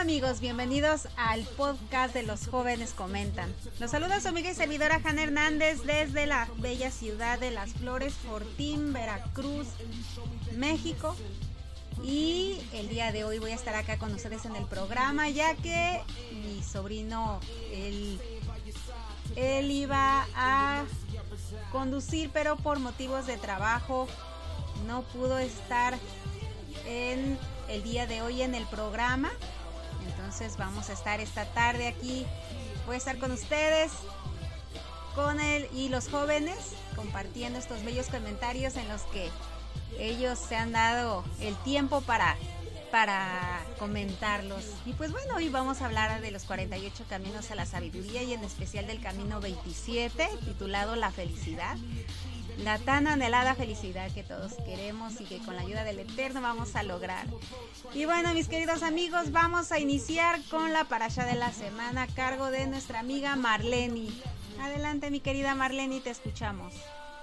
amigos, bienvenidos al podcast de Los Jóvenes Comentan. Los saluda su amiga y servidora Jana Hernández desde la bella ciudad de Las Flores, Fortín, Veracruz, México. Y el día de hoy voy a estar acá con ustedes en el programa, ya que mi sobrino, él iba a conducir, pero por motivos de trabajo no pudo estar en el día de hoy en el programa. Entonces vamos a estar esta tarde aquí. Voy a estar con ustedes, con él y los jóvenes, compartiendo estos bellos comentarios en los que ellos se han dado el tiempo para comentarlos. Y pues bueno, hoy vamos a hablar de los 48 caminos a la sabiduría y en especial del camino 27, titulado La felicidad. La tan anhelada felicidad que todos queremos y que con la ayuda del Eterno vamos a lograr. Y bueno, mis queridos amigos, vamos a iniciar con la parashá de la semana a cargo de nuestra amiga Marleni. Adelante, mi querida Marleni, te escuchamos.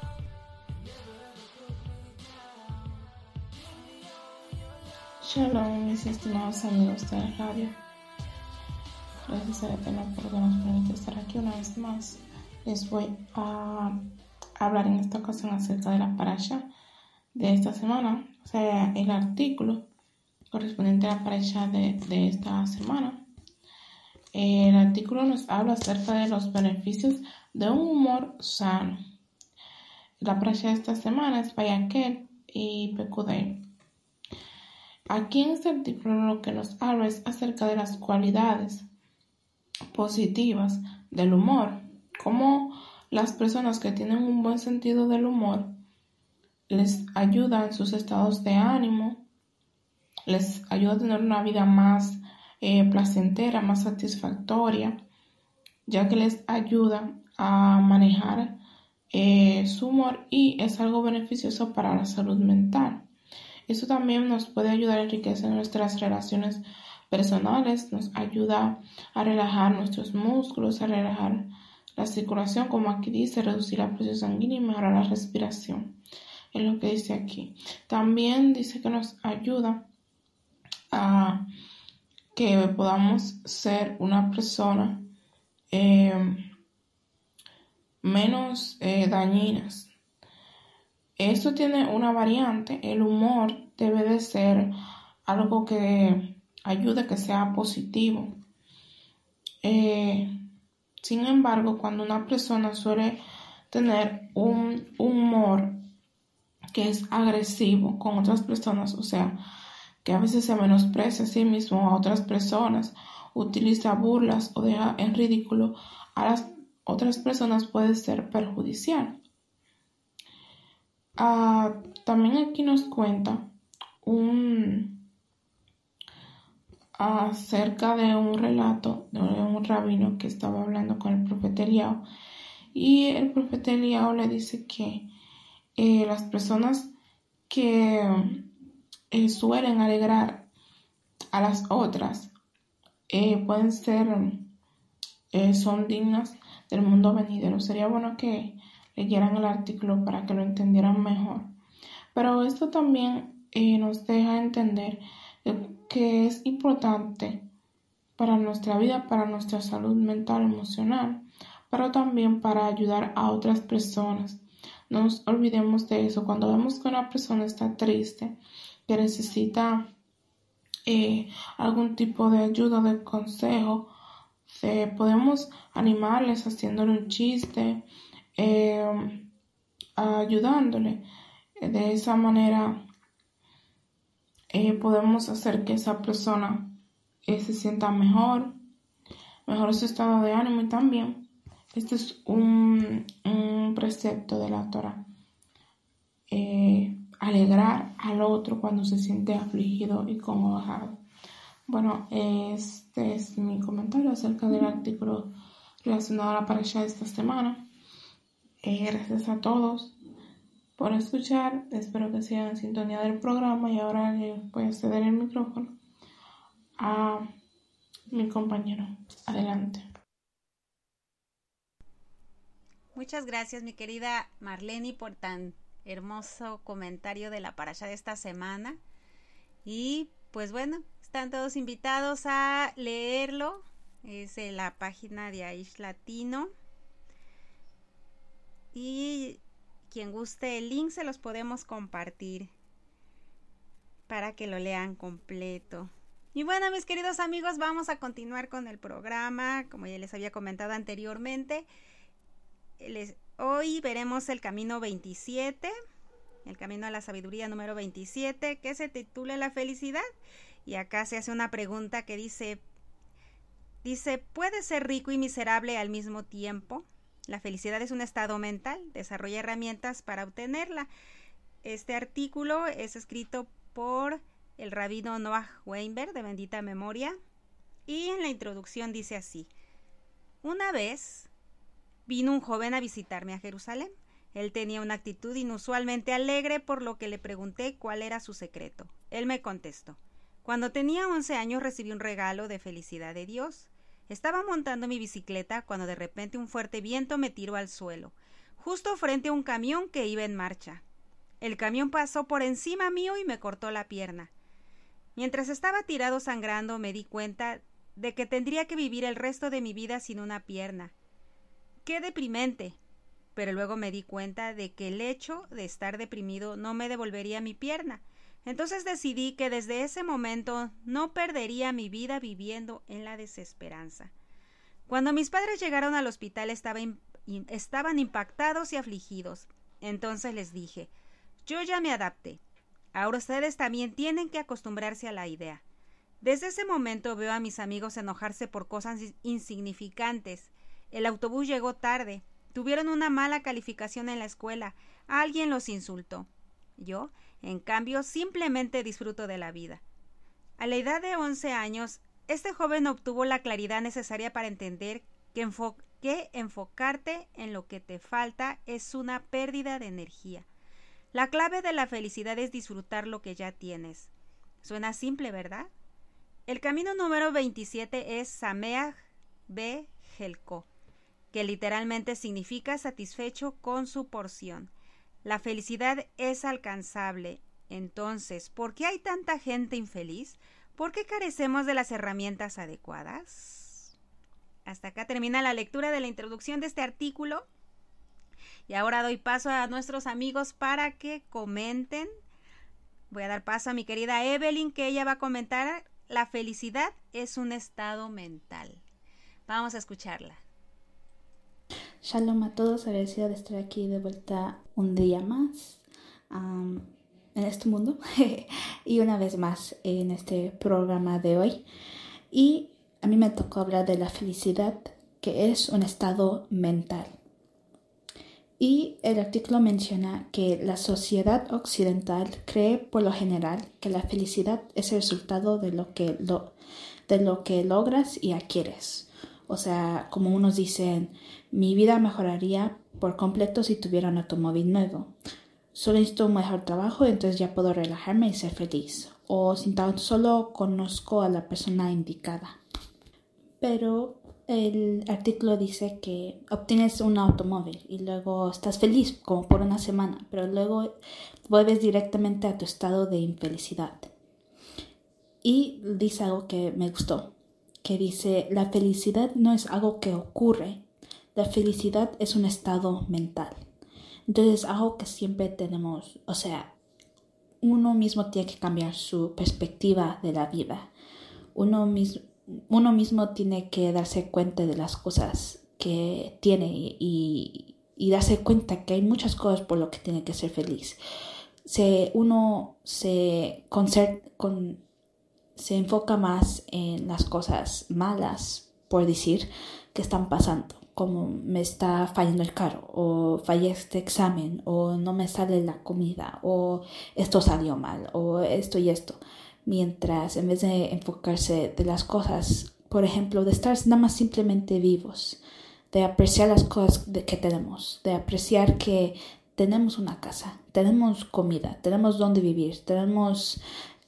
Shalom, mis estimados amigos de la radio. Gracias al Eterno por nos permite estar aquí una vez más. Les voy a hablar en esta ocasión acerca de la parasha de esta semana, o sea, el artículo correspondiente a la parasha de esta semana. El artículo nos habla acerca de los beneficios de un humor sano. La parasha de esta semana es Vayakhel y Pekudei. Aquí en este artículo lo que nos habla es acerca de las cualidades positivas del humor, cómo las personas que tienen un buen sentido del humor les ayuda en sus estados de ánimo, les ayuda a tener una vida más placentera, más satisfactoria, ya que les ayuda a manejar su humor y es algo beneficioso para la salud mental. Eso también nos puede ayudar a enriquecer nuestras relaciones personales, nos ayuda a relajar nuestros músculos, a relajar la circulación, como aquí dice, reducir la presión sanguínea y mejorar la respiración. Es lo que dice aquí. También dice que nos ayuda a que podamos ser una persona menos dañinas. Esto tiene una variante. El humor debe de ser algo que ayude a que sea positivo. Sin embargo, cuando una persona suele tener un humor que es agresivo con otras personas, o sea, que a veces se menosprecia a sí mismo a otras personas, utiliza burlas o deja en ridículo a las otras personas, puede ser perjudicial. También aquí nos cuenta acerca de un relato de un rabino que estaba hablando con el profeta Eliao, y el profeta Eliao le dice que las personas que suelen alegrar a las otras pueden ser son dignas del mundo venidero. Sería bueno que leyeran el artículo para que lo entendieran mejor, pero esto también nos deja entender que es importante para nuestra vida, para nuestra salud mental, emocional, pero también para ayudar a otras personas. No nos olvidemos de eso. Cuando vemos que una persona está triste, que necesita algún tipo de ayuda, de consejo, podemos animarles haciéndole un chiste, ayudándole. De esa manera podemos hacer que esa persona se sienta mejor su estado de ánimo. Y también este es un precepto de la Torah, alegrar al otro cuando se siente afligido y congojado. Bueno, este es mi comentario acerca del artículo relacionado a la parashá de esta semana. Gracias a todos por escuchar. Espero que sigan en sintonía del programa, y ahora voy a ceder el micrófono a mi compañero. Adelante. Muchas gracias, mi querida Marleni, por tan hermoso comentario de la parashá de esta semana. Y pues bueno, están todos invitados a leerlo. Es en la página de Aish Latino. Y quien guste el link se los podemos compartir para que lo lean completo. Y bueno, mis queridos amigos, vamos a continuar con el programa. Como ya les había comentado anteriormente, hoy veremos el camino 27, el camino a la sabiduría número 27, que se titula La felicidad. Y acá se hace una pregunta que dice, ¿puedes ser rico y miserable al mismo tiempo? La felicidad es un estado mental, desarrolla herramientas para obtenerla. Este artículo es escrito por el rabino Noah Weinberg, de bendita memoria, y en la introducción dice así: una vez vino un joven a visitarme a Jerusalén. Él tenía una actitud inusualmente alegre, por lo que le pregunté cuál era su secreto. Él me contestó: cuando tenía 11 años recibí un regalo de felicidad de Dios. Estaba montando mi bicicleta cuando de repente un fuerte viento me tiró al suelo, justo frente a un camión que iba en marcha. El camión pasó por encima mío y me cortó la pierna. Mientras estaba tirado sangrando, me di cuenta de que tendría que vivir el resto de mi vida sin una pierna. ¡Qué deprimente! Pero luego me di cuenta de que el hecho de estar deprimido no me devolvería mi pierna. Entonces decidí que desde ese momento no perdería mi vida viviendo en la desesperanza. Cuando mis padres llegaron al hospital estaban impactados y afligidos. Entonces les dije: yo ya me adapté. Ahora ustedes también tienen que acostumbrarse a la idea. Desde ese momento veo a mis amigos enojarse por cosas insignificantes. El autobús llegó tarde. Tuvieron una mala calificación en la escuela. Alguien los insultó. Yo, en cambio, simplemente disfruto de la vida. A la edad de 11 años, este joven obtuvo la claridad necesaria para entender que enfocarte en lo que te falta es una pérdida de energía. La clave de la felicidad es disfrutar lo que ya tienes. Suena simple, ¿verdad? El camino número 27 es Sameach be Helko, que literalmente significa satisfecho con su porción. La felicidad es alcanzable. Entonces, ¿por qué hay tanta gente infeliz? ¿Por qué carecemos de las herramientas adecuadas? Hasta acá termina la lectura de la introducción de este artículo. Y ahora doy paso a nuestros amigos para que comenten. Voy a dar paso a mi querida Evelyn, que ella va a comentar: la felicidad es un estado mental. Vamos a escucharla. Shalom a todos, agradecida de estar aquí de vuelta un día más en este mundo y una vez más en este programa de hoy. Y a mí me tocó hablar de la felicidad, que es un estado mental. Y el artículo menciona que la sociedad occidental cree por lo general que la felicidad es el resultado de lo que logras y adquieres. O sea, como unos dicen, mi vida mejoraría por completo si tuviera un automóvil nuevo. Solo necesito un mejor trabajo, entonces ya puedo relajarme y ser feliz. O si tan solo conozco a la persona indicada. Pero el artículo dice que obtienes un automóvil y luego estás feliz como por una semana, pero luego vuelves directamente a tu estado de infelicidad. Y dice algo que me gustó, que dice: la felicidad no es algo que ocurre, la felicidad es un estado mental. Entonces, algo que siempre tenemos, o sea, uno mismo tiene que cambiar su perspectiva de la vida. Uno mismo tiene que darse cuenta de las cosas que tiene y darse cuenta que hay muchas cosas por lo que tiene que ser feliz. Uno se enfoca más en las cosas malas, por decir, que están pasando, como me está fallando el carro, o fallé este examen, o no me sale la comida, o esto salió mal, o esto y esto. Mientras, en vez de enfocarse de las cosas, por ejemplo, de estar nada más simplemente vivos, de apreciar las cosas que tenemos, de apreciar que tenemos una casa, tenemos comida, tenemos dónde vivir, tenemos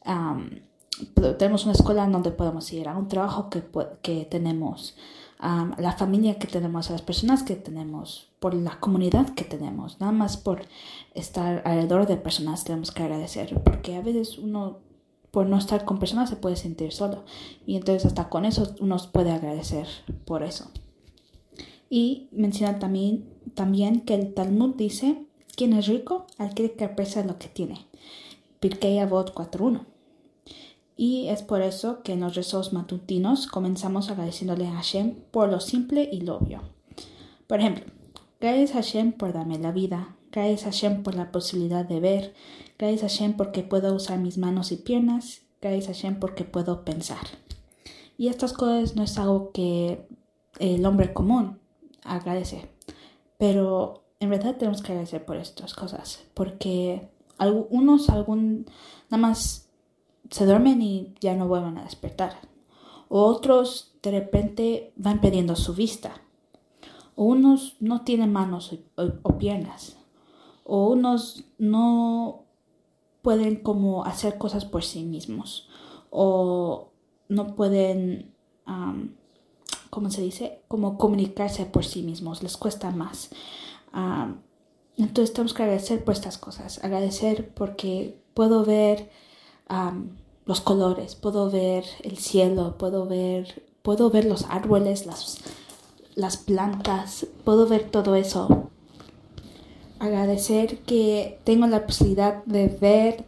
una escuela donde podemos ir, a un trabajo que tenemos, la familia que tenemos, a las personas que tenemos, por la comunidad que tenemos. Nada más por estar alrededor de personas tenemos que agradecer, porque a veces uno por no estar con personas se puede sentir solo. Y entonces hasta con eso uno puede agradecer por eso. Y menciona también que el Talmud dice, ¿quién es rico? Aquel que aprecia lo que tiene. Pirkei Avot 4.1. Y es por eso que en los rezos matutinos comenzamos agradeciéndole a Hashem por lo simple y lo obvio. Por ejemplo, gracias a Hashem por darme la vida. Gracias a Hashem por la posibilidad de ver. Gracias a Hashem porque puedo usar mis manos y piernas. Gracias a Hashem porque puedo pensar. Y estas cosas no es algo que el hombre común agradece. Pero en verdad tenemos que agradecer por estas cosas. Porque unos nada más se duermen y ya no vuelven a despertar. O otros de repente van perdiendo su vista. O unos no tienen manos o piernas. O unos no pueden como hacer cosas por sí mismos. O no pueden, ¿cómo se dice? Como comunicarse por sí mismos. Les cuesta más. Entonces tenemos que agradecer por estas cosas. Agradecer porque puedo ver los colores. Puedo ver el cielo. Puedo ver los árboles, las plantas. Puedo ver todo eso. Agradecer que tengo la posibilidad de ver,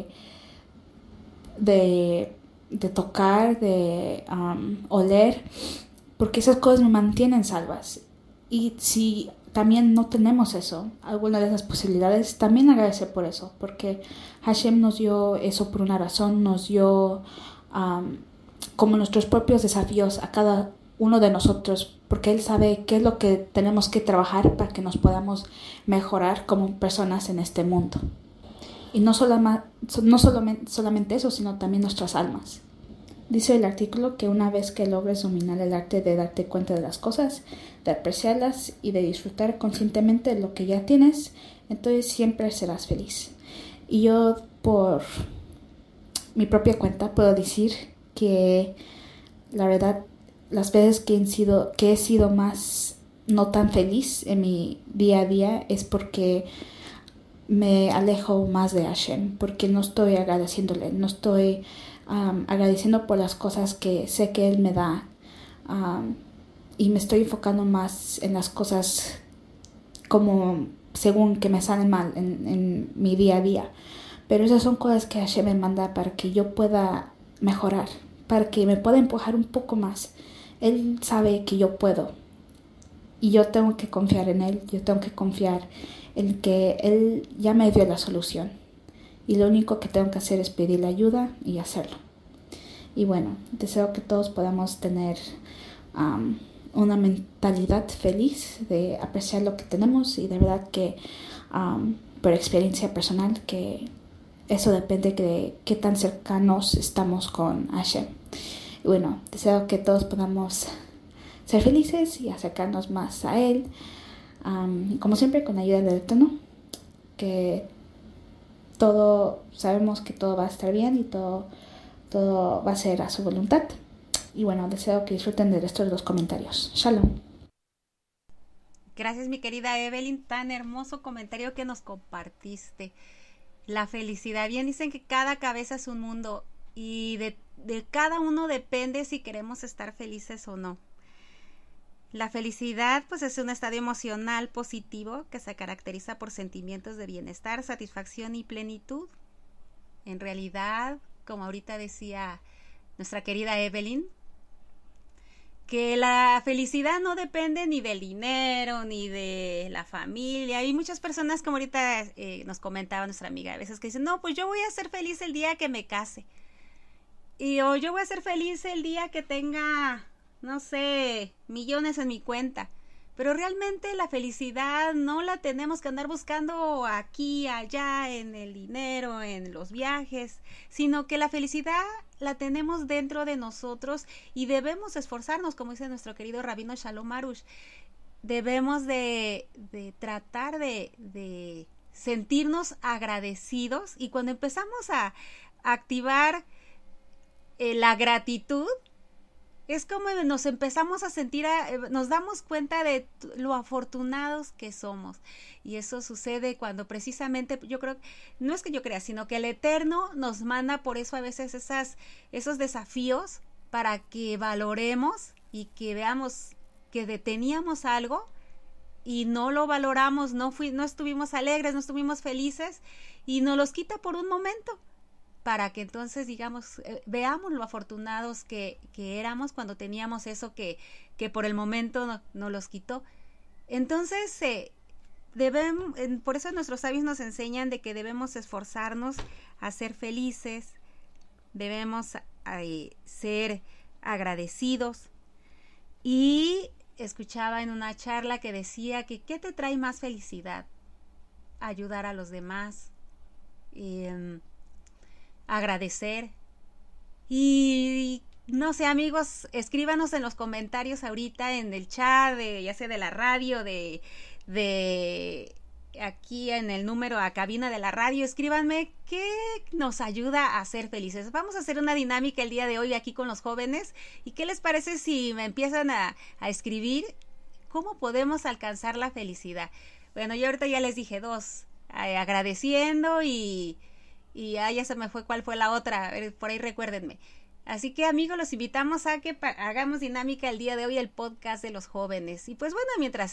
de tocar, de oler, porque esas cosas me mantienen salvas. Y si también no tenemos eso, alguna de esas posibilidades, también agradecer por eso, porque Hashem nos dio eso por una razón, nos dio como nuestros propios desafíos a cada uno de nosotros, porque Él sabe qué es lo que tenemos que trabajar para que nos podamos mejorar como personas en este mundo. Y no solamente eso, sino también nuestras almas. Dice el artículo que una vez que logres dominar el arte de darte cuenta de las cosas, de apreciarlas y de disfrutar conscientemente de lo que ya tienes, entonces siempre serás feliz. Y yo, por mi propia cuenta, puedo decir que la verdad, las veces que he sido más no tan feliz en mi día a día es porque me alejo más de Hashem, porque no estoy agradeciéndole, no estoy agradeciendo por las cosas que sé que Él me da, y me estoy enfocando más en las cosas como según que me salen mal en mi día a día. Pero esas son cosas que Hashem me manda para que yo pueda mejorar, para que me pueda empujar un poco más. Él sabe que yo puedo y yo tengo que confiar en Él, yo tengo que confiar en que Él ya me dio la solución y lo único que tengo que hacer es pedirle ayuda y hacerlo. Y bueno, deseo que todos podamos tener una mentalidad feliz de apreciar lo que tenemos y de verdad que por experiencia personal que eso depende de qué tan cercanos estamos con Hashem. Y bueno, deseo que todos podamos ser felices y acercarnos más a Él. Como siempre, con ayuda del Eterno, que sabemos que todo va a estar bien y todo va a ser a su voluntad. Y bueno, deseo que disfruten del resto de los comentarios. Shalom. Gracias, mi querida Evelyn, tan hermoso comentario que nos compartiste. La felicidad, bien dicen que cada cabeza es un mundo y de cada uno depende si queremos estar felices o no. La felicidad pues es un estado emocional positivo que se caracteriza por sentimientos de bienestar, satisfacción y plenitud. En realidad, como ahorita decía nuestra querida Evelyn, que la felicidad no depende ni del dinero, ni de la familia. Hay muchas personas, como ahorita nos comentaba nuestra amiga, a veces que dicen, no, pues yo voy a ser feliz el día que me case. O yo voy a ser feliz el día que tenga, no sé, millones en mi cuenta. Pero realmente la felicidad no la tenemos que andar buscando aquí, allá, en el dinero, en los viajes, sino que la felicidad la tenemos dentro de nosotros y debemos esforzarnos, como dice nuestro querido Rabino Shalom Arush. Debemos de tratar de sentirnos agradecidos y cuando empezamos a activar la gratitud, es como nos empezamos a sentir, nos damos cuenta de lo afortunados que somos. Y eso sucede cuando precisamente, yo creo, no es que yo crea, sino que el Eterno nos manda por eso a veces esos desafíos para que valoremos y que veamos que teníamos algo y no lo valoramos, no estuvimos alegres, no estuvimos felices y nos los quita por un momento, para que entonces, digamos, veamos lo afortunados que éramos cuando teníamos eso que por el momento no los quitó. Entonces, por eso nuestros sabios nos enseñan de que debemos esforzarnos a ser felices, debemos ser agradecidos. Y escuchaba en una charla que decía que ¿qué te trae más felicidad? Ayudar a los demás, agradecer. Y no sé, amigos, escríbanos en los comentarios ahorita en el chat, ya sea de la radio, de aquí en el número a cabina de la radio, escríbanme qué nos ayuda a ser felices. Vamos a hacer una dinámica el día de hoy aquí con los jóvenes. ¿Y qué les parece si me empiezan a escribir cómo podemos alcanzar la felicidad? Bueno, yo ahorita ya les dije 2, agradeciendo y ya se me fue cuál fue la otra, por ahí recuérdenme. Así que, amigos, los invitamos a que hagamos dinámica el día de hoy, el podcast de los jóvenes. Y pues bueno,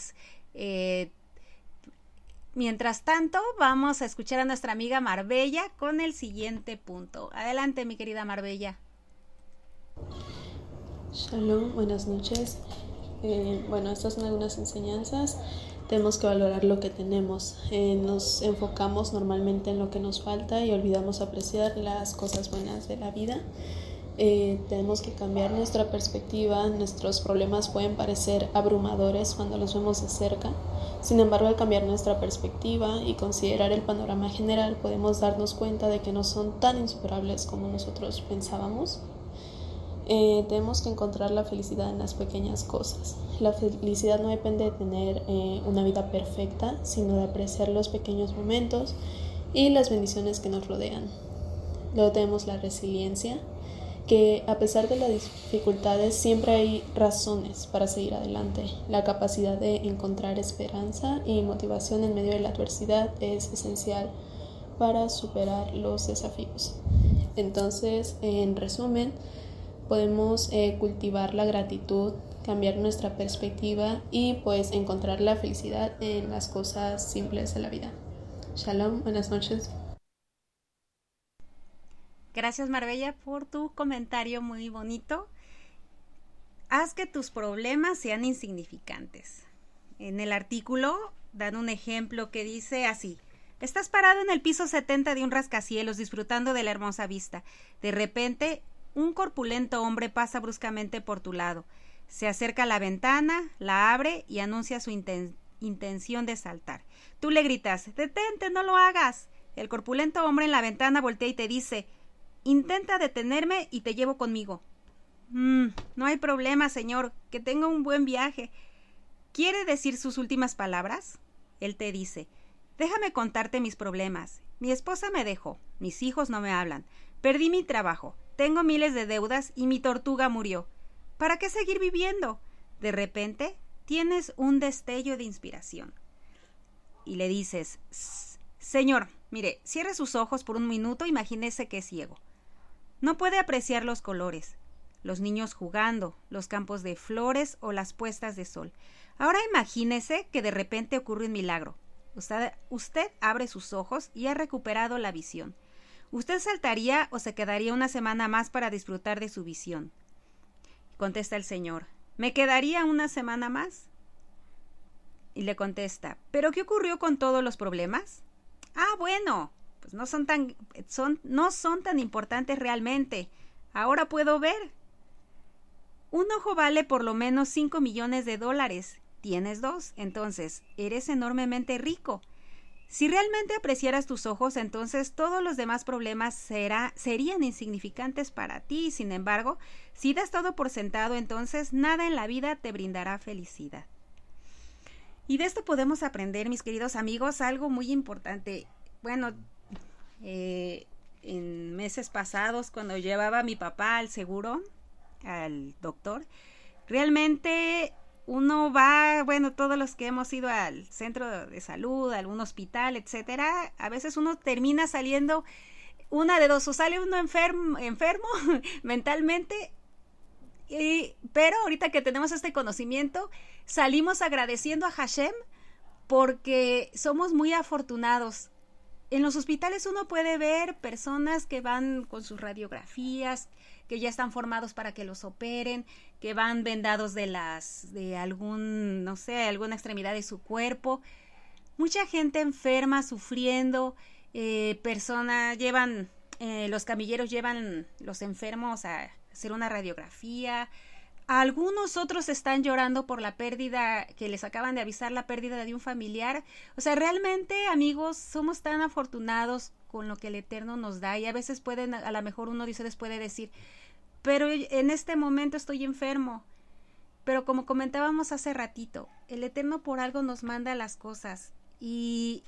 mientras tanto, vamos a escuchar a nuestra amiga Marbella con el siguiente punto. Adelante, mi querida Marbella. Shalom, buenas noches. Estas son algunas enseñanzas. Tenemos que valorar lo que tenemos. Nos enfocamos normalmente en lo que nos falta y olvidamos apreciar las cosas buenas de la vida. Tenemos que cambiar nuestra perspectiva. Nuestros problemas pueden parecer abrumadores cuando los vemos de cerca. Sin embargo, al cambiar nuestra perspectiva y considerar el panorama general, podemos darnos cuenta de que no son tan insuperables como nosotros pensábamos. Tenemos que encontrar la felicidad en las pequeñas cosas. La felicidad no depende de tener una vida perfecta, sino de apreciar los pequeños momentos y las bendiciones que nos rodean. Luego tenemos la resiliencia, que a pesar de las dificultades siempre hay razones para seguir adelante. La capacidad de encontrar esperanza y motivación en medio de la adversidad es esencial para superar los desafíos. Entonces, en resumen, podemos cultivar la gratitud, cambiar nuestra perspectiva y pues encontrar la felicidad en las cosas simples de la vida. Shalom, buenas noches. Gracias, Marbella, por tu comentario muy bonito. Haz que tus problemas sean insignificantes. En el artículo dan un ejemplo que dice así: estás parado en el piso 70 de un rascacielos disfrutando de la hermosa vista. De repente, un corpulento hombre pasa bruscamente por tu lado. Se acerca a la ventana, la abre y anuncia su intención de saltar. Tú le gritas: «¡Detente, no lo hagas!». El corpulento hombre en la ventana voltea y te dice: «Intenta detenerme y te llevo conmigo». No hay problema, señor, que tenga un buen viaje». ¿Quiere decir sus últimas palabras? Él te dice: «Déjame contarte mis problemas. Mi esposa me dejó, mis hijos no me hablan, perdí mi trabajo, tengo miles de deudas y mi tortuga murió. ¿Para qué seguir viviendo?». De repente, tienes un destello de inspiración. Y le dices: «Señor, mire, cierre sus ojos por un minuto, imagínese que es ciego. No puede apreciar los colores, los niños jugando, los campos de flores o las puestas de sol. Ahora imagínese que de repente ocurre un milagro. Usted abre sus ojos y ha recuperado la visión. ¿Usted saltaría o se quedaría una semana más para disfrutar de su visión?». Contesta el señor: «Me quedaría una semana más». Y le contesta: «¿Pero qué ocurrió con todos los problemas?». Bueno, pues no son tan importantes realmente. Ahora puedo ver. Un ojo vale por lo menos $5 millones. Tienes 2, entonces eres enormemente rico. Si realmente apreciaras tus ojos, entonces todos los demás problemas serían insignificantes para ti. Sin embargo, si das todo por sentado, entonces nada en la vida te brindará felicidad. Y de esto podemos aprender, mis queridos amigos, algo muy importante. Bueno, en meses pasados, cuando llevaba a mi papá al seguro, al doctor, realmente uno va, bueno, todos los que hemos ido al centro de salud, a algún hospital, etcétera, a veces uno termina saliendo una de dos, o sale uno enfermo mentalmente, pero ahorita que tenemos este conocimiento, salimos agradeciendo a Hashem porque somos muy afortunados. En los hospitales uno puede ver personas que van con sus radiografías, que ya están formados para que los operen, que van vendados de algún, no sé, alguna extremidad de su cuerpo. Mucha gente enferma, sufriendo, personas llevan, los camilleros llevan los enfermos a hacer una radiografía. Algunos otros están llorando por la pérdida, que les acaban de avisar la pérdida de un familiar. O sea, realmente, amigos, somos tan afortunados con lo que el Eterno nos da, y a veces pueden, a lo mejor uno puede decir, pero en este momento estoy enfermo. Pero como comentábamos hace ratito, el Eterno por algo nos manda las cosas, y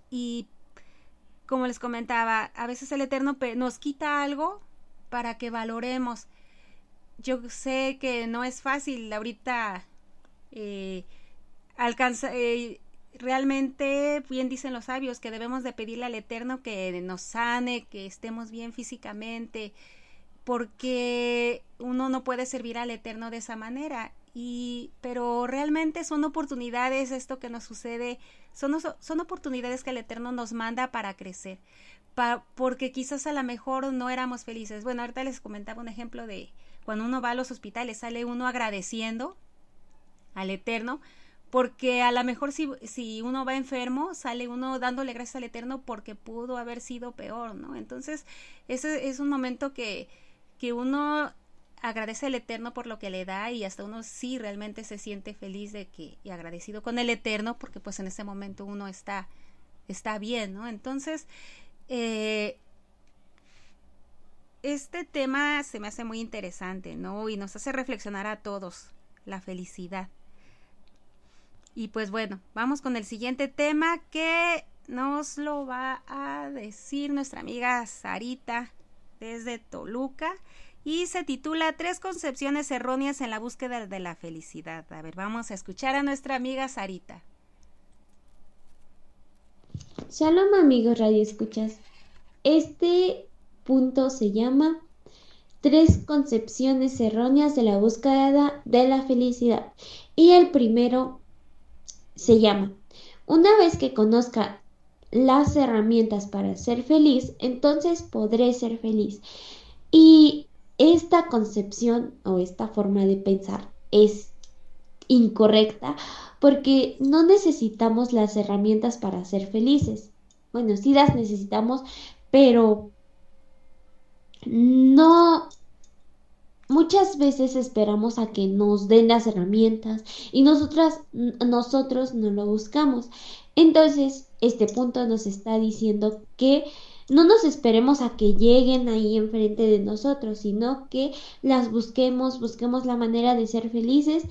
como les comentaba, a veces el Eterno nos quita algo para que valoremos. Yo sé que no es fácil ahorita alcanzar, realmente bien dicen los sabios que debemos de pedirle al Eterno que nos sane, que estemos bien físicamente, porque uno no puede servir al Eterno de esa manera. Pero realmente son oportunidades, esto que nos sucede, son oportunidades que el Eterno nos manda para crecer, porque quizás a lo mejor no éramos felices. Bueno, ahorita les comentaba un ejemplo de cuando uno va a los hospitales, sale uno agradeciendo al Eterno, porque a lo mejor si uno va enfermo, sale uno dándole gracias al Eterno porque pudo haber sido peor, ¿no? Entonces, ese es un momento que uno agradece al Eterno por lo que le da, y hasta uno sí realmente se siente feliz y agradecido con el Eterno, porque pues en ese momento uno está bien, ¿no? Entonces, este tema se me hace muy interesante, ¿no? Y nos hace reflexionar a todos, la felicidad. Y pues bueno, vamos con el siguiente tema que nos lo va a decir nuestra amiga Sarita desde Toluca, y se titula 3 concepciones erróneas en la búsqueda de la felicidad. A ver, vamos a escuchar a nuestra amiga Sarita. Shalom, amigos radioescuchas. Este punto se llama 3 concepciones erróneas de la búsqueda de la felicidad. Y el primero se llama: una vez que conozca las herramientas para ser feliz, entonces podré ser feliz. Y esta concepción o esta forma de pensar es incorrecta, porque no necesitamos las herramientas para ser felices. Bueno, sí las necesitamos, pero no, muchas veces esperamos a que nos den las herramientas y nosotros no lo buscamos. Entonces, este punto nos está diciendo que no nos esperemos a que lleguen ahí enfrente de nosotros, sino que las busquemos la manera de ser felices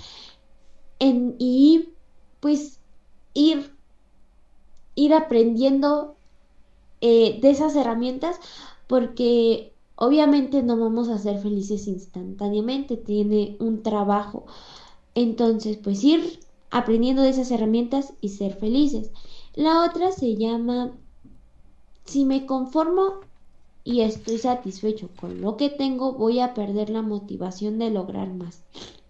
y pues ir aprendiendo de esas herramientas, porque obviamente no vamos a ser felices instantáneamente, tiene un trabajo. Entonces, pues ir aprendiendo de esas herramientas y ser felices. La otra se llama: si me conformo y estoy satisfecho con lo que tengo, voy a perder la motivación de lograr más.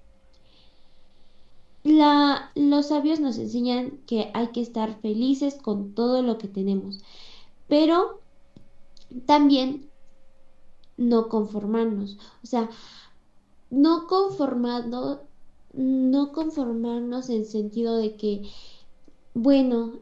Los sabios nos enseñan que hay que estar felices con todo lo que tenemos, pero también no conformarnos. O sea, no conformarnos en sentido de que, bueno,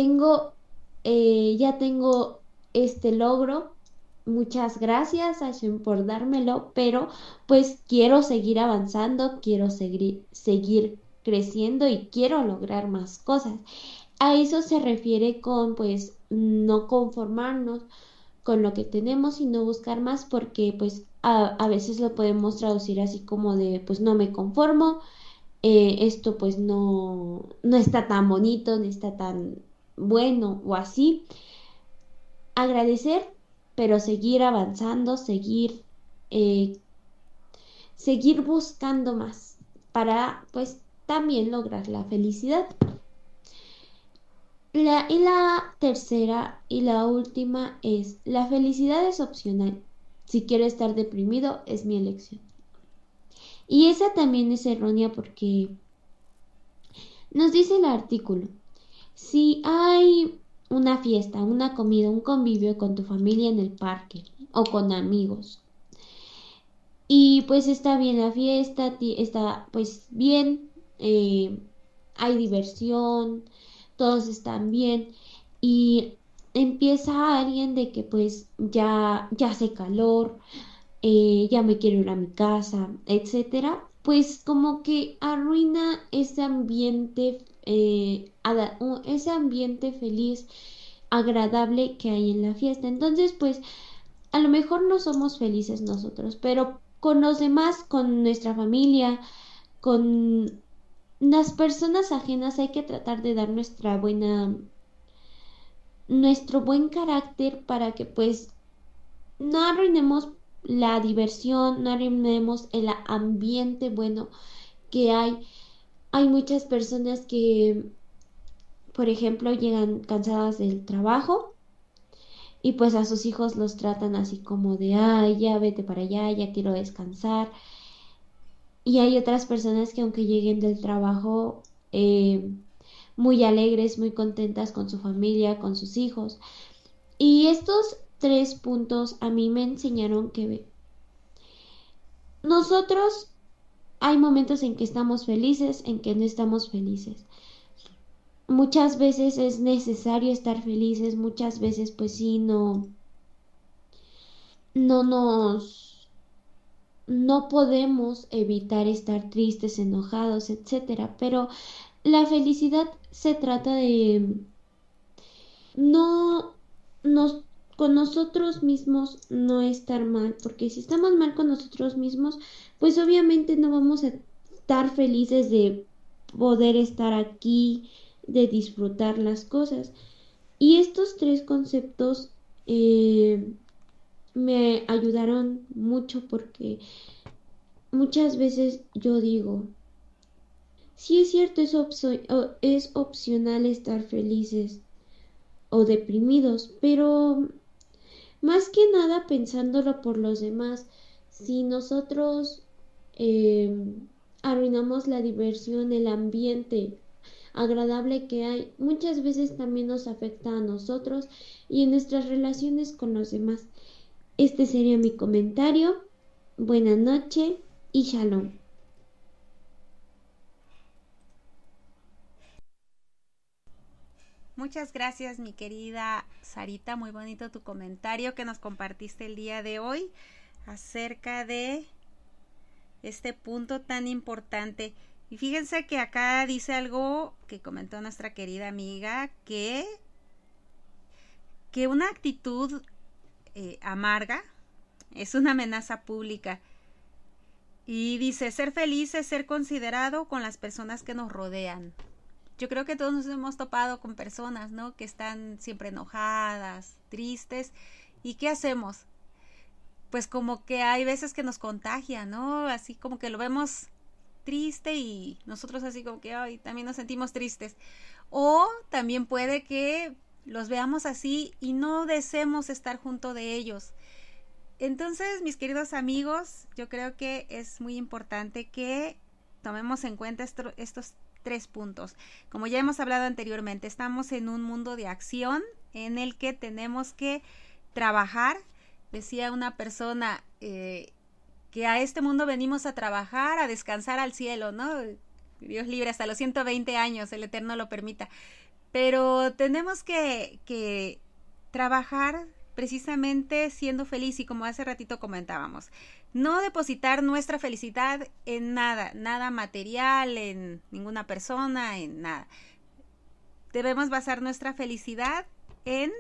ya tengo este logro, muchas gracias Hashem por dármelo, pero pues quiero seguir avanzando, quiero seguir creciendo y quiero lograr más cosas. A eso se refiere con pues no conformarnos con lo que tenemos, sino buscar más, porque pues a veces lo podemos traducir así como de pues no me conformo, esto pues no está tan bonito, no está tan bueno o así. Agradecer, pero seguir avanzando, seguir seguir buscando más para pues también lograr la felicidad. Y la tercera y la última es: la felicidad es opcional. Si quiero estar deprimido, es mi elección. Y esa también es errónea porque nos dice el artículo: si hay una fiesta, una comida, un convivio con tu familia en el parque o con amigos, y pues está bien la fiesta, está pues bien, hay diversión, todos están bien, y empieza alguien de que pues ya hace calor, ya me quiero ir a mi casa, etcétera, pues como que arruina ese ambiente, ese ambiente feliz, agradable que hay en la fiesta. Entonces, pues a lo mejor no somos felices nosotros, pero con los demás, con nuestra familia, con las personas ajenas, hay que tratar de dar nuestro buen carácter para que pues no arruinemos la diversión, no arruinemos el ambiente bueno que hay. Hay muchas personas que, por ejemplo, llegan cansadas del trabajo y pues a sus hijos los tratan así como de, ay, ya vete para allá, ya quiero descansar. Y hay otras personas que aunque lleguen del trabajo muy alegres, muy contentas con su familia, con sus hijos. Y estos 3 puntos a mí me enseñaron que nosotros hay momentos en que estamos felices, en que no estamos felices. Muchas veces es necesario estar felices, muchas veces pues sí, no no podemos evitar estar tristes, enojados, etcétera, pero la felicidad se trata de no nos con nosotros mismos no estar mal, porque si estamos mal con nosotros mismos, pues obviamente no vamos a estar felices de poder estar aquí, de disfrutar las cosas. Y estos 3 conceptos me ayudaron mucho porque muchas veces yo digo, sí es cierto, es opcional estar felices o deprimidos, pero más que nada pensándolo por los demás, si nosotros eh, arruinamos la diversión, el ambiente agradable que hay, muchas veces también nos afecta a nosotros y en nuestras relaciones con los demás. Este sería mi comentario. Buenas noches y shalom. Muchas gracias, mi querida Sarita. Muy bonito tu comentario que nos compartiste el día de hoy acerca de este punto tan importante. Y fíjense que acá dice algo que comentó nuestra querida amiga, que una actitud amarga es una amenaza pública. Y dice, ser feliz es ser considerado con las personas que nos rodean. Yo creo que todos nos hemos topado con personas, ¿no?, que están siempre enojadas, tristes. ¿Y qué hacemos? Pues como que hay veces que nos contagia, ¿no? Así como que lo vemos triste y nosotros así como que ay, también nos sentimos tristes. O también puede que los veamos así y no deseemos estar junto de ellos. Entonces, mis queridos amigos, yo creo que es muy importante que tomemos en cuenta estos 3 puntos. Como ya hemos hablado anteriormente, estamos en un mundo de acción en el que tenemos que trabajar. Decía una persona que a este mundo venimos a trabajar, a descansar al cielo, ¿no? Dios libre, hasta los 120 años, el Eterno lo permita. Pero tenemos que trabajar precisamente siendo feliz y como hace ratito comentábamos, no depositar nuestra felicidad en nada material, en ninguna persona, en nada. Debemos basar nuestra felicidad en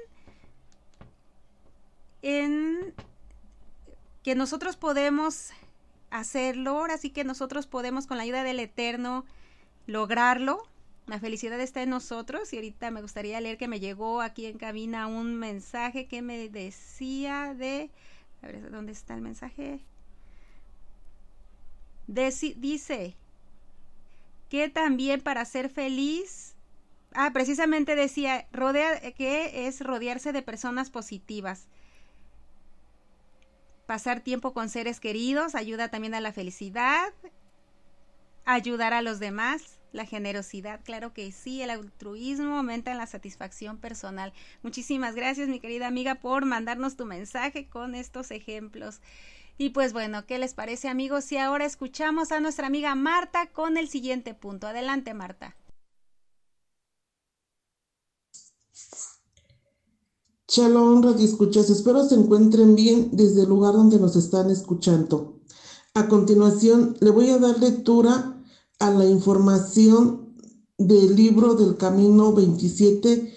que nosotros podemos hacerlo, ahora sí que nosotros podemos con la ayuda del Eterno lograrlo. La felicidad está en nosotros y ahorita me gustaría leer que me llegó aquí en cabina un mensaje que me decía de... A ver, ¿dónde está el mensaje? dice que también para ser feliz, precisamente decía que es rodearse de personas positivas. Pasar tiempo con seres queridos ayuda también a la felicidad, ayudar a los demás, la generosidad, claro que sí, el altruismo aumenta en la satisfacción personal. Muchísimas gracias, mi querida amiga, por mandarnos tu mensaje con estos ejemplos. Y pues bueno, ¿qué les parece, amigos? Si ahora escuchamos a nuestra amiga Marta con el siguiente punto. Adelante, Marta. Shalom, radio escuchas. Espero se encuentren bien desde el lugar donde nos están escuchando. A continuación, le voy a dar lectura a la información del libro del Camino 27,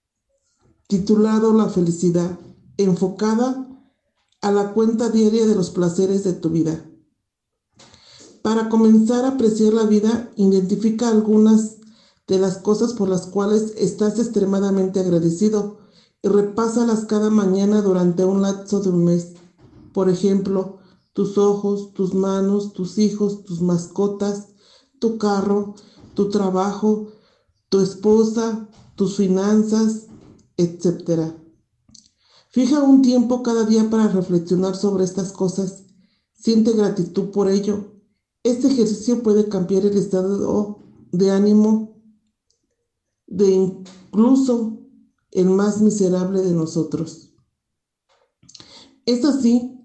titulado La felicidad, enfocada a la cuenta diaria de los placeres de tu vida. Para comenzar a apreciar la vida, identifica algunas de las cosas por las cuales estás extremadamente agradecido y repásalas cada mañana durante un lapso de un mes. Por ejemplo, tus ojos, tus manos, tus hijos, tus mascotas, tu carro, tu trabajo, tu esposa, tus finanzas, etc. Fija un tiempo cada día para reflexionar sobre estas cosas. Siente gratitud por ello. Este ejercicio puede cambiar el estado de ánimo de incluso el más miserable de nosotros. Es así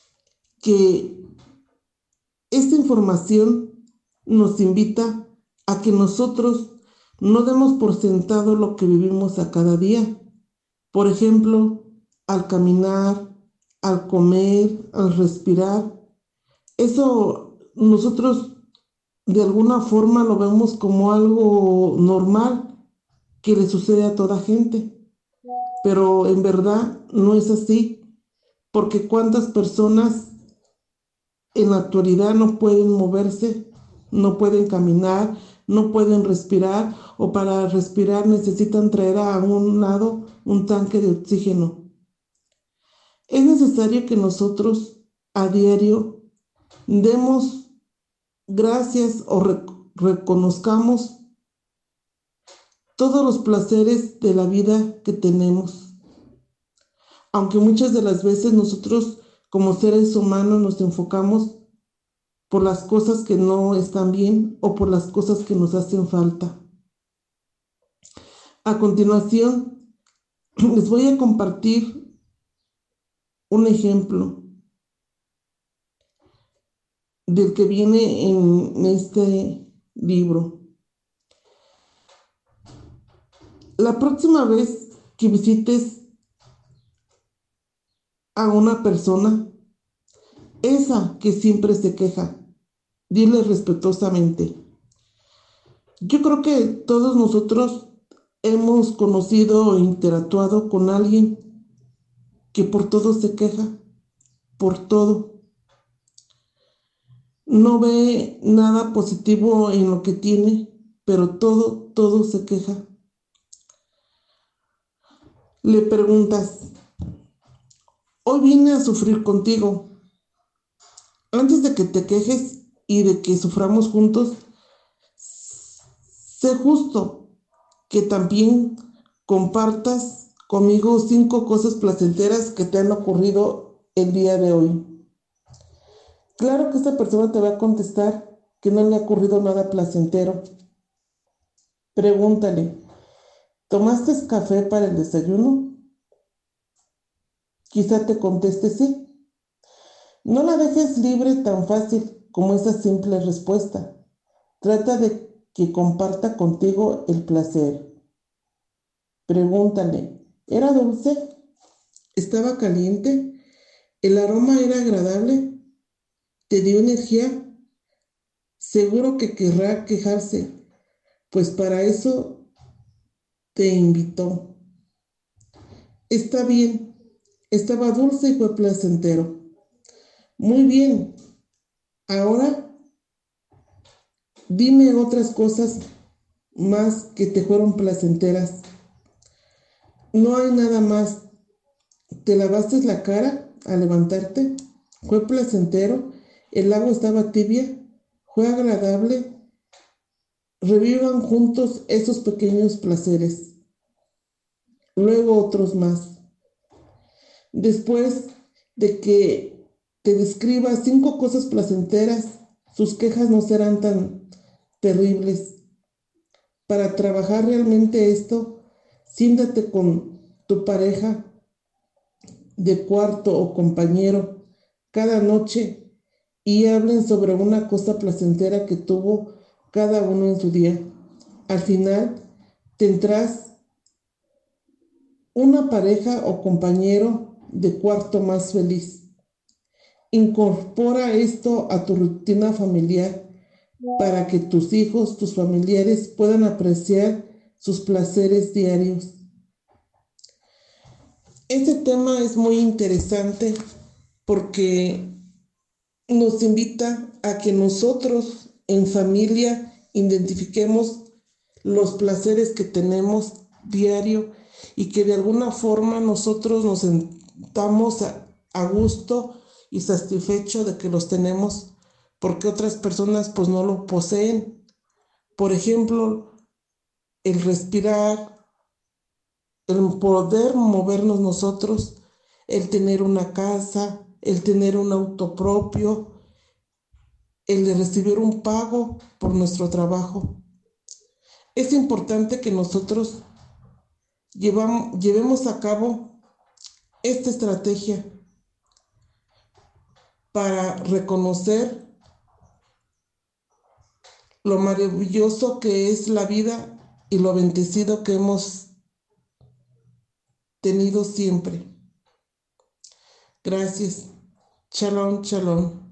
que esta información nos invita a que nosotros no demos por sentado lo que vivimos a cada día. Por ejemplo, al caminar, al comer, al respirar. Eso nosotros de alguna forma lo vemos como algo normal que le sucede a toda gente. Pero en verdad no es así, porque cuántas personas en la actualidad no pueden moverse, no pueden caminar, no pueden respirar, o para respirar necesitan traer a un lado un tanque de oxígeno. Es necesario que nosotros a diario demos gracias o reconozcamos todos los placeres de la vida que tenemos. Aunque muchas de las veces nosotros como seres humanos nos enfocamos por las cosas que no están bien o por las cosas que nos hacen falta. A continuación, les voy a compartir un ejemplo del que viene en este libro. La próxima vez que visites a una persona, esa que siempre se queja, dile respetuosamente: yo creo que todos nosotros hemos conocido o interactuado con alguien que por todo se queja, por todo. No ve nada positivo en lo que tiene, pero todo se queja. Le preguntas: hoy vine a sufrir contigo. Antes de que te quejes y de que suframos juntos, sé justo que también compartas conmigo 5 cosas placenteras que te han ocurrido el día de hoy. Claro que esta persona te va a contestar que no le ha ocurrido nada placentero. Pregúntale: ¿tomaste café para el desayuno? Quizá te conteste sí. No la dejes libre tan fácil como esa simple respuesta. Trata de que comparta contigo el placer. Pregúntale: ¿era dulce? ¿Estaba caliente? ¿El aroma era agradable? ¿Te dio energía? Seguro que querrá quejarse, pues para eso te invitó. Está bien, estaba dulce y fue placentero. Muy bien, ahora dime otras cosas más que te fueron placenteras. No hay nada más. ¿Te lavaste la cara al levantarte? ¿Fue placentero? El agua estaba tibia, fue agradable. Revivan juntos esos pequeños placeres, luego otros más. Después de que te describa 5 cosas placenteras, sus quejas no serán tan terribles. Para trabajar realmente esto, siéntate con tu pareja de cuarto o compañero cada noche y hablen sobre una cosa placentera que tuvo cada uno en su día. Al final, tendrás una pareja o compañero de cuarto más feliz. Incorpora esto a tu rutina familiar para que tus hijos, tus familiares puedan apreciar sus placeres diarios. Este tema es muy interesante porque nos invita a que nosotros en familia identifiquemos los placeres que tenemos diario y que de alguna forma nosotros nos sentamos a gusto y satisfecho de que los tenemos porque otras personas pues no lo poseen. Por ejemplo, el respirar, el poder movernos nosotros, el tener una casa, el tener un auto propio, el de recibir un pago por nuestro trabajo. Es importante que nosotros llevemos a cabo esta estrategia para reconocer lo maravilloso que es la vida y lo bendecido que hemos tenido siempre. Gracias. Shalom, shalom.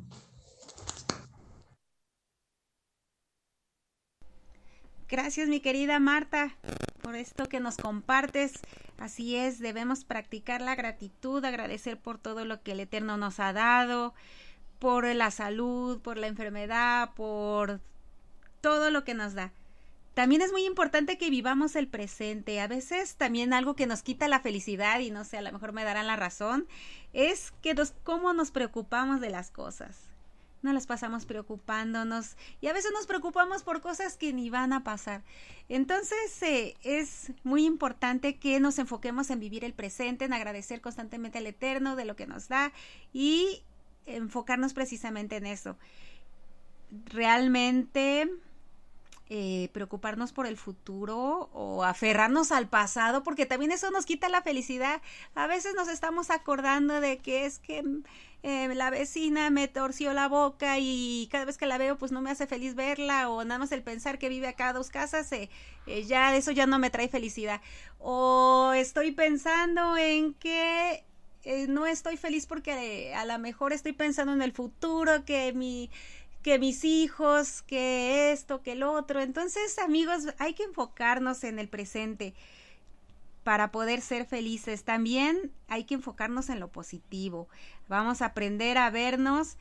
Gracias, mi querida Marta, por esto que nos compartes. Así es, debemos practicar la gratitud, agradecer por todo lo que el Eterno nos ha dado, por la salud, por la enfermedad, por todo lo que nos da. También es muy importante que vivamos el presente. A veces también algo que nos quita la felicidad, y no sé, a lo mejor me darán la razón, es que cómo nos preocupamos de las cosas. Nos las pasamos preocupándonos y a veces nos preocupamos por cosas que ni van a pasar. Entonces es muy importante que nos enfoquemos en vivir el presente, en agradecer constantemente al Eterno de lo que nos da y enfocarnos precisamente en eso. Realmente preocuparnos por el futuro o aferrarnos al pasado, porque también eso nos quita la felicidad. A veces nos estamos acordando de que es que la vecina me torció la boca y cada vez que la veo pues no me hace feliz verla, o nada más el pensar que vive acá a 2 casas, ya eso ya no me trae felicidad. O estoy pensando en que no estoy feliz porque a lo mejor estoy pensando en el futuro, que mis hijos, que esto, que el otro. Entonces, amigos, hay que enfocarnos en el presente para poder ser felices. También hay que enfocarnos en lo positivo. Vamos a aprender a vernos.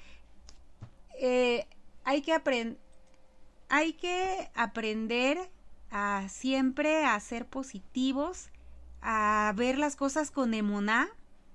Hay que aprender a siempre a ser positivos, a ver las cosas con emuná,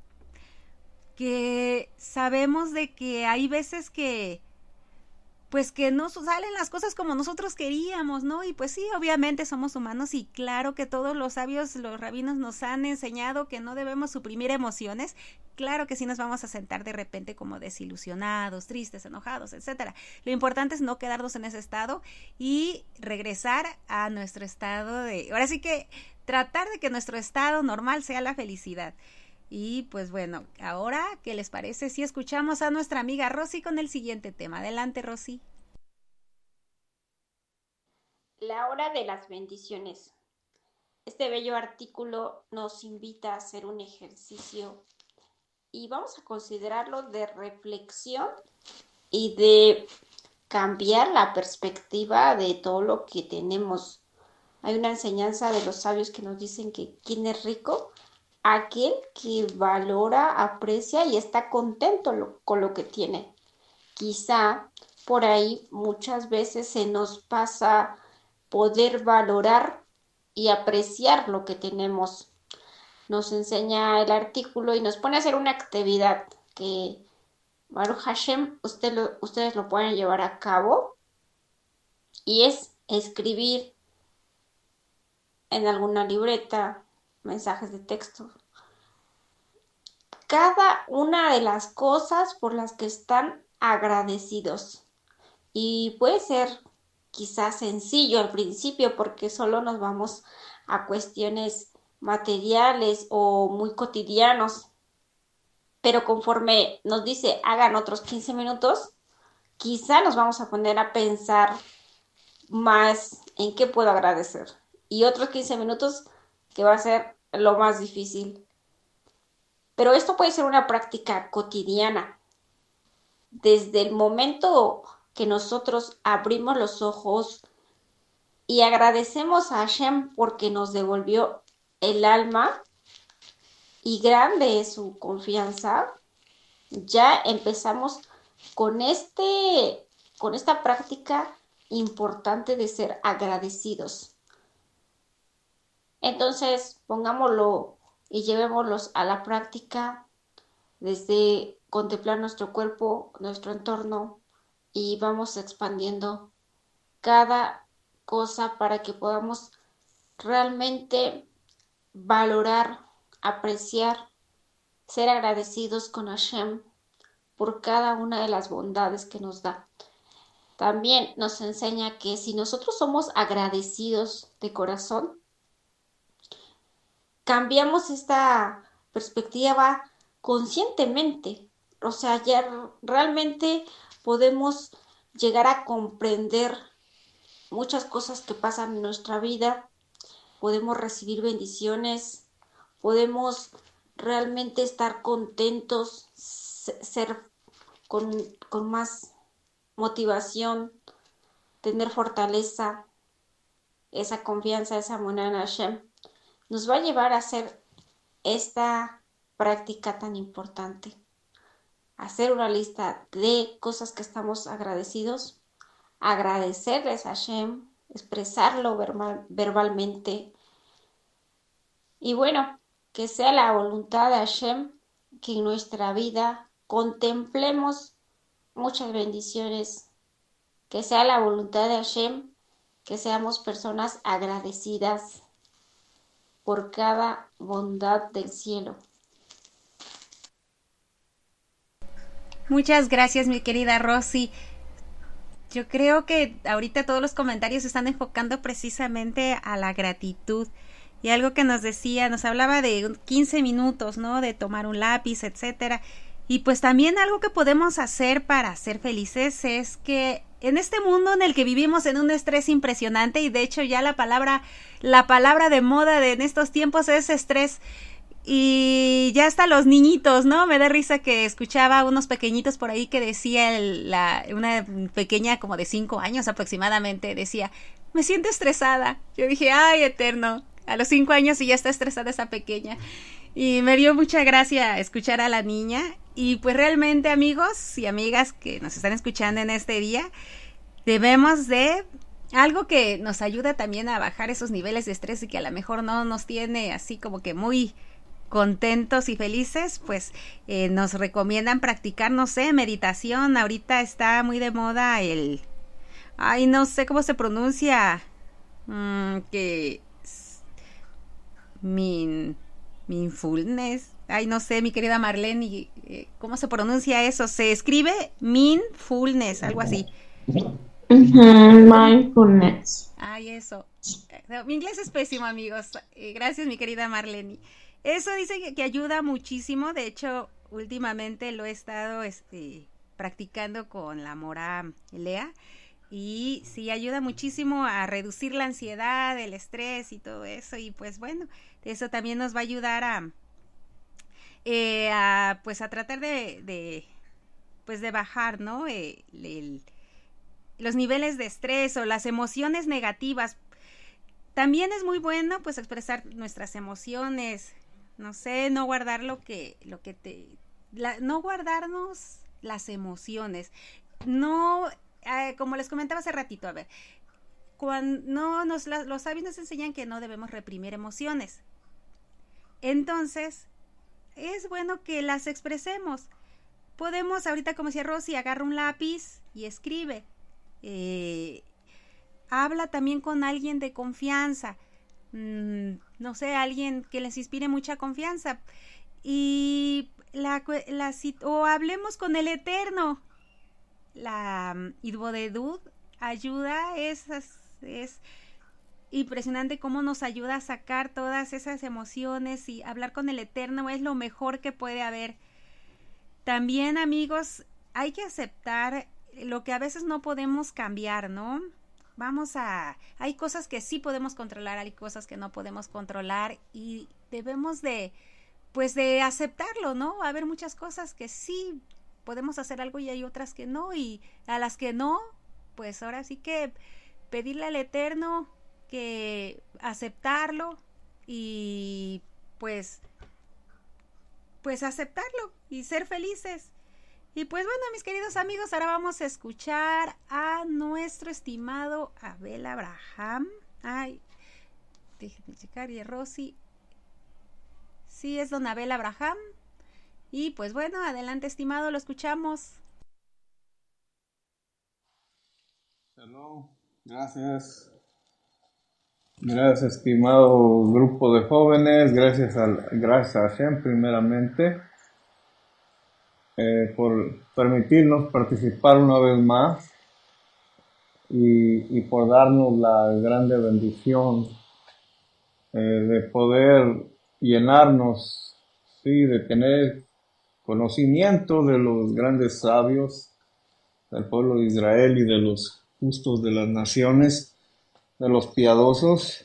que sabemos de que hay veces que pues que no salen las cosas como nosotros queríamos, ¿no? Y pues sí, obviamente somos humanos y claro que todos los sabios, los rabinos nos han enseñado que no debemos suprimir emociones. Claro que sí nos vamos a sentar de repente como desilusionados, tristes, enojados, etcétera. Lo importante es no quedarnos en ese estado y regresar a nuestro estado ahora sí que tratar de que nuestro estado normal sea la felicidad. Y pues bueno, ahora, ¿qué les parece si escuchamos a nuestra amiga Rosy con el siguiente tema? Adelante, Rosy. La hora de las bendiciones. Este bello artículo nos invita a hacer un ejercicio y vamos a considerarlo de reflexión y de cambiar la perspectiva de todo lo que tenemos. Hay una enseñanza de los sabios que nos dicen que ¿quién es rico? Aquel que valora, aprecia y está contento con lo que tiene. Quizá por ahí muchas veces se nos pasa poder valorar y apreciar lo que tenemos. Nos enseña el artículo y nos pone a hacer una actividad que Baruch Hashem, ustedes lo pueden llevar a cabo, y es escribir en alguna libreta, mensajes de texto, cada una de las cosas por las que están agradecidos. Y puede ser quizás sencillo al principio porque solo nos vamos a cuestiones materiales o muy cotidianos, pero conforme nos dice hagan otros 15 minutos, quizá nos vamos a poner a pensar más en qué puedo agradecer, y otros 15 minutos que va a ser lo más difícil. Pero esto puede ser una práctica cotidiana. Desde el momento que nosotros abrimos los ojos y agradecemos a Hashem porque nos devolvió el alma, y grande es su confianza, ya empezamos con esta práctica importante de ser agradecidos. Entonces, pongámoslo y llevémoslos a la práctica desde contemplar nuestro cuerpo, nuestro entorno, y vamos expandiendo cada cosa para que podamos realmente valorar, apreciar, ser agradecidos con Hashem por cada una de las bondades que nos da. También nos enseña que si nosotros somos agradecidos de corazón, cambiamos esta perspectiva conscientemente. O sea, ya realmente podemos llegar a comprender muchas cosas que pasan en nuestra vida, podemos recibir bendiciones, podemos realmente estar contentos, ser con más motivación, tener fortaleza, esa confianza, esa emuná en Hashem, nos va a llevar a hacer esta práctica tan importante. Hacer una lista de cosas que estamos agradecidos, agradecerles a Hashem, expresarlo verbalmente. Y bueno, que sea la voluntad de Hashem que en nuestra vida contemplemos muchas bendiciones, que sea la voluntad de Hashem que seamos personas agradecidas por cada bondad del cielo. Muchas gracias, mi querida Rosy. Yo creo que ahorita todos los comentarios se están enfocando precisamente a la gratitud. Y algo que nos decía, nos hablaba de 15 minutos, ¿no? De tomar un lápiz, etcétera. Y pues también algo que podemos hacer para ser felices es que en este mundo en el que vivimos en un estrés impresionante, y de hecho ya la palabra de moda en estos tiempos es estrés, y ya hasta los niñitos, ¿no? Me da risa que escuchaba unos pequeñitos por ahí que decía una pequeña como de 5 años aproximadamente, decía, me siento estresada. Yo dije, ay, eterno, a los 5 años y ya está estresada esa pequeña. Y me dio mucha gracia escuchar a la niña. Y pues realmente, amigos y amigas que nos están escuchando en este día, debemos de algo que nos ayuda también a bajar esos niveles de estrés y que a lo mejor no nos tiene así como que muy contentos y felices, pues nos recomiendan practicar, no sé, meditación. Ahorita está muy de moda ay, no sé cómo se pronuncia, que mindfulness, ay, no sé, mi querida Marlene, ¿cómo se pronuncia eso? Se escribe mindfulness, algo así. Mindfulness. Ay, eso. Mi inglés es pésimo, amigos. Gracias, mi querida Marlene. Eso dice que ayuda muchísimo. De hecho, últimamente lo he estado practicando con la Mora Lea. Y sí, ayuda muchísimo a reducir la ansiedad, el estrés y todo eso. Y pues bueno, eso también nos va a ayudar a tratar de bajar, ¿no? Los niveles de estrés o las emociones negativas. También es muy bueno pues expresar nuestras emociones, no sé, no guardar no guardarnos las emociones, no, como les comentaba hace ratito, a ver, cuando los sabios nos enseñan que no debemos reprimir emociones, entonces es bueno que las expresemos, podemos, ahorita como decía Rosy, agarra un lápiz y escribe. Habla también con alguien de confianza. No sé, alguien que les inspire mucha confianza. Y o hablemos con el Eterno. La Idbodedud ayuda, es impresionante cómo nos ayuda a sacar todas esas emociones, y hablar con el Eterno es lo mejor que puede haber. También, amigos, hay que aceptar lo que a veces no podemos cambiar, ¿no? Hay cosas que sí podemos controlar, hay cosas que no podemos controlar, y debemos de aceptarlo, ¿no? Va a haber muchas cosas que sí podemos hacer algo y hay otras que no, y a las que no, pues ahora sí que pedirle al Eterno que aceptarlo, y pues aceptarlo y ser felices. Y pues bueno, mis queridos amigos, ahora vamos a escuchar a nuestro estimado Abel Abraham. Ay, déjenme checar, y Rosy. Sí, es don Abel Abraham. Y pues bueno, adelante, estimado, lo escuchamos. Hello, gracias. Gracias, estimado grupo de jóvenes. Gracias a Hashem, primeramente, por permitirnos participar una vez más y por darnos la grande bendición de poder llenarnos, sí, de tener conocimiento de los grandes sabios del pueblo de Israel y de los justos de las naciones, de los piadosos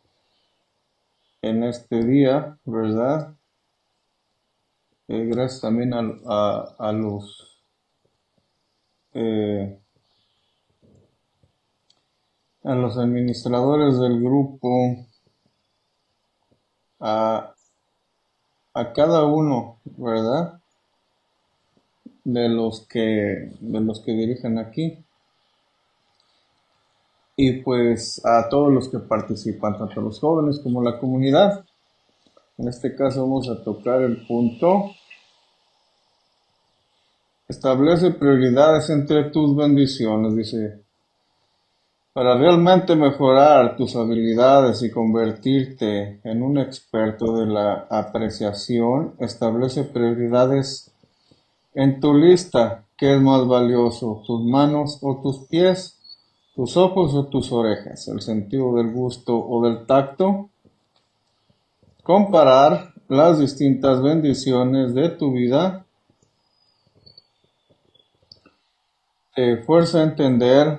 en este día, ¿verdad? Gracias también a los administradores del grupo, a cada uno, ¿verdad? De los que dirigen aquí, y pues a todos los que participan, tanto los jóvenes como la comunidad. En este caso vamos a tocar el punto: establece prioridades entre tus bendiciones. Dice, para realmente mejorar tus habilidades y convertirte en un experto de la apreciación, establece prioridades en tu lista. ¿Qué es más valioso, tus manos o tus pies? ¿Tus ojos o tus orejas? ¿El sentido del gusto o del tacto? Comparar las distintas bendiciones de tu vida te fuerza a entender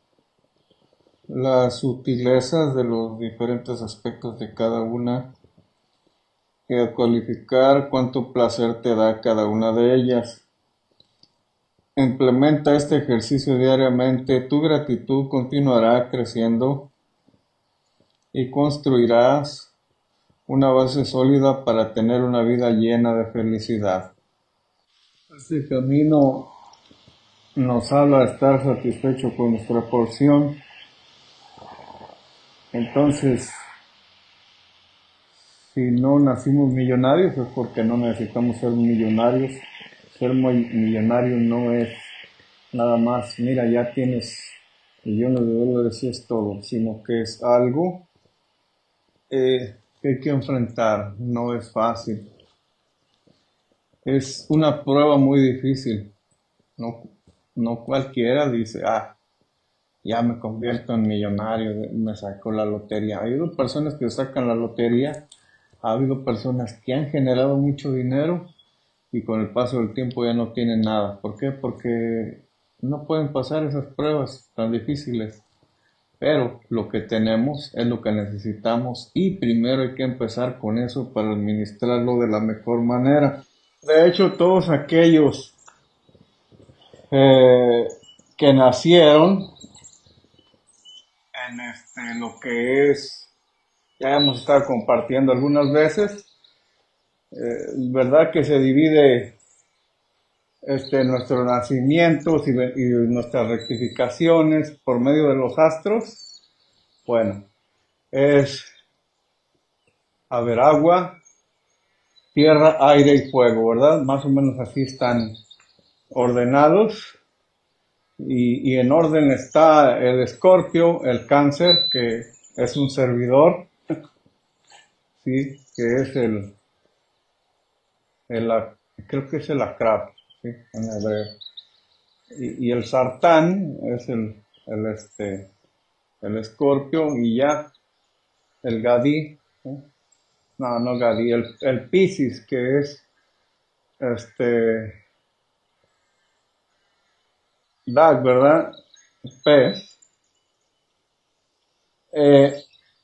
las sutilezas de los diferentes aspectos de cada una y a cualificar cuánto placer te da cada una de ellas. Implementa este ejercicio diariamente, tu gratitud continuará creciendo y construirás una base sólida para tener una vida llena de felicidad. Este camino nos habla de estar satisfecho con nuestra porción. Entonces, si no nacimos millonarios es porque no necesitamos ser millonarios. Ser millonario no es nada más, mira, ya tienes millones de dólares y es todo, sino que es algo que hay que enfrentar. No es fácil. Es una prueba muy difícil. No cualquiera dice, ya me convierto en millonario, me sacó la lotería. Ha habido personas que sacan la lotería, ha habido personas que han generado mucho dinero y con el paso del tiempo ya no tienen nada. ¿Por qué? Porque no pueden pasar esas pruebas tan difíciles. Pero lo que tenemos es lo que necesitamos y primero hay que empezar con eso para administrarlo de la mejor manera. De hecho, todos aquellos que nacieron en lo que es, ya hemos estado compartiendo algunas veces, verdad que se divide nuestros nacimientos y nuestras rectificaciones por medio de los astros. Bueno, es agua, tierra, aire y fuego, ¿verdad? Más o menos así están ordenados, y en orden está el Escorpio, el Cáncer, que es un servidor, sí, que es creo que es el Akrab, sí, en hebreo. Y el Sartán es el Escorpio, y ya el Gadí, ¿sí? No Gadí, el Piscis, que es este Dag, ¿verdad? Pez. Eh,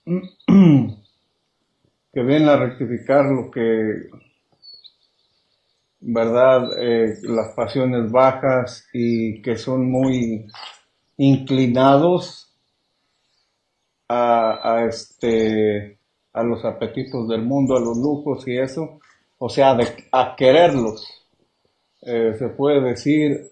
que viene a rectificar lo que, ¿verdad? Las pasiones bajas, y que son muy inclinados a los apetitos del mundo, a los lujos y eso, o sea, a quererlos. Se puede decir,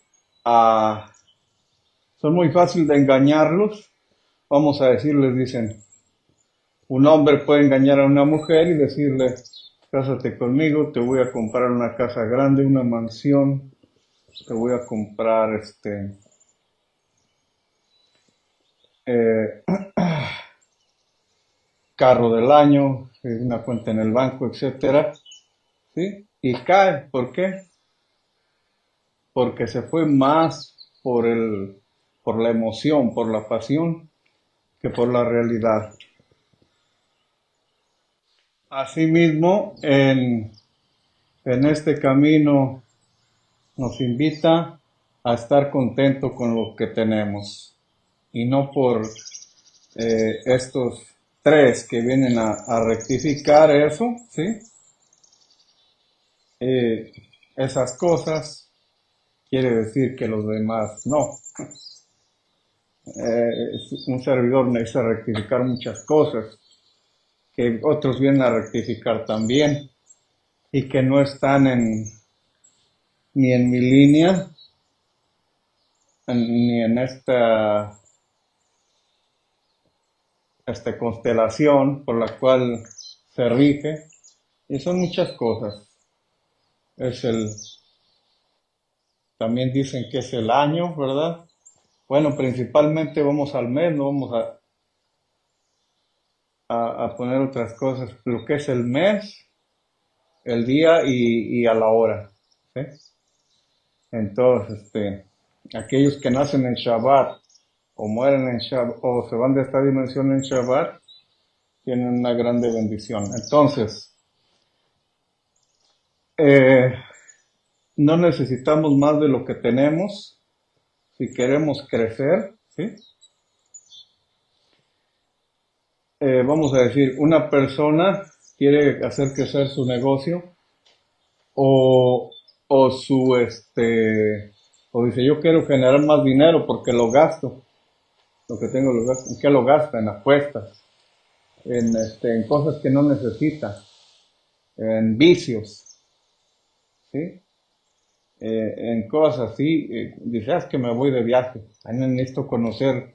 son muy fáciles de engañarlos. Vamos a decir, les dicen, un hombre puede engañar a una mujer y decirle, cásate conmigo, te voy a comprar una casa grande, una mansión, te voy a comprar eh, carro del año, una cuenta en el banco, etcétera, ¿sí? Y cae, ¿por qué? Porque se fue más por la emoción, por la pasión, que por la realidad. Asimismo, en este camino nos invita a estar contento con lo que tenemos, y no por estos tres que vienen a rectificar eso, ¿sí? Esas cosas, quiere decir que los demás no. Un servidor necesita rectificar muchas cosas, que otros vienen a rectificar también, y que no están ni en mi línea, ni en esta constelación por la cual se rige, y son muchas cosas. También dicen que es el año, ¿verdad? Bueno, principalmente vamos al mes, no vamos a poner otras cosas, lo que es el mes, el día y a la hora, ¿sí? Entonces, aquellos que nacen en Shabbat, o mueren en Shabbat, o se van de esta dimensión en Shabbat, tienen una grande bendición. Entonces, no necesitamos más de lo que tenemos si queremos crecer, ¿sí? Vamos a decir, una persona quiere hacer crecer su negocio, o, o o dice, yo quiero generar más dinero porque lo gasto, lo que tengo lo gasto. ¿En qué lo gasta? En apuestas, en cosas que no necesita, en vicios, ¿sí? En cosas así, dice, es que me voy de viaje, necesito conocer,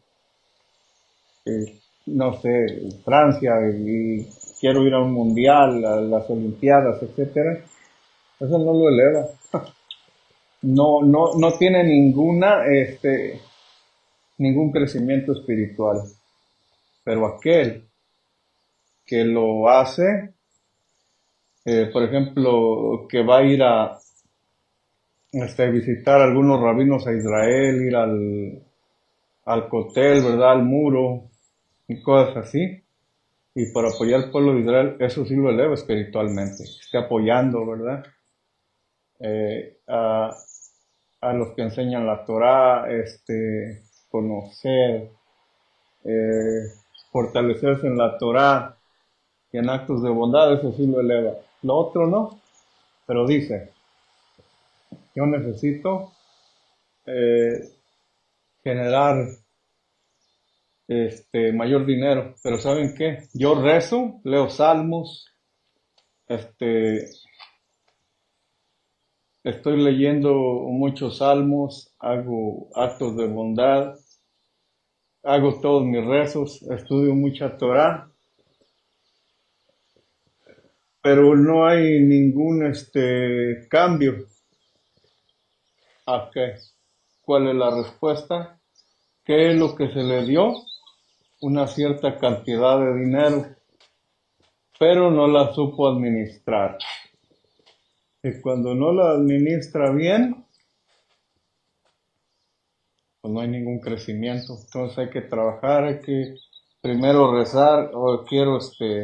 no sé, Francia, y quiero ir a un mundial, a las olimpiadas, etcétera. Eso no lo eleva. No tiene ningún crecimiento espiritual. Pero aquel que lo hace, por ejemplo, que va a ir a visitar a algunos rabinos a Israel, ir al Kotel, ¿verdad? Al muro, y cosas así, y por apoyar al pueblo de Israel, eso sí lo eleva espiritualmente, esté apoyando, ¿verdad? A los que enseñan la Torá, conocer, eh, fortalecerse en la Torá y en actos de bondad, eso sí lo eleva. Lo otro no, pero dice, yo necesito eh, generar mayor dinero, pero ¿saben qué? Yo rezo, leo salmos, este, estoy leyendo muchos salmos, hago actos de bondad, hago todos mis rezos, estudio mucha Torah, pero no hay ningún cambio. ¿A qué? ¿Cuál es la respuesta? ¿Qué es lo que se le dio? Una cierta cantidad de dinero, pero no la supo administrar. Y cuando no la administra bien, pues no hay ningún crecimiento. Entonces hay que trabajar, hay que primero rezar, o quiero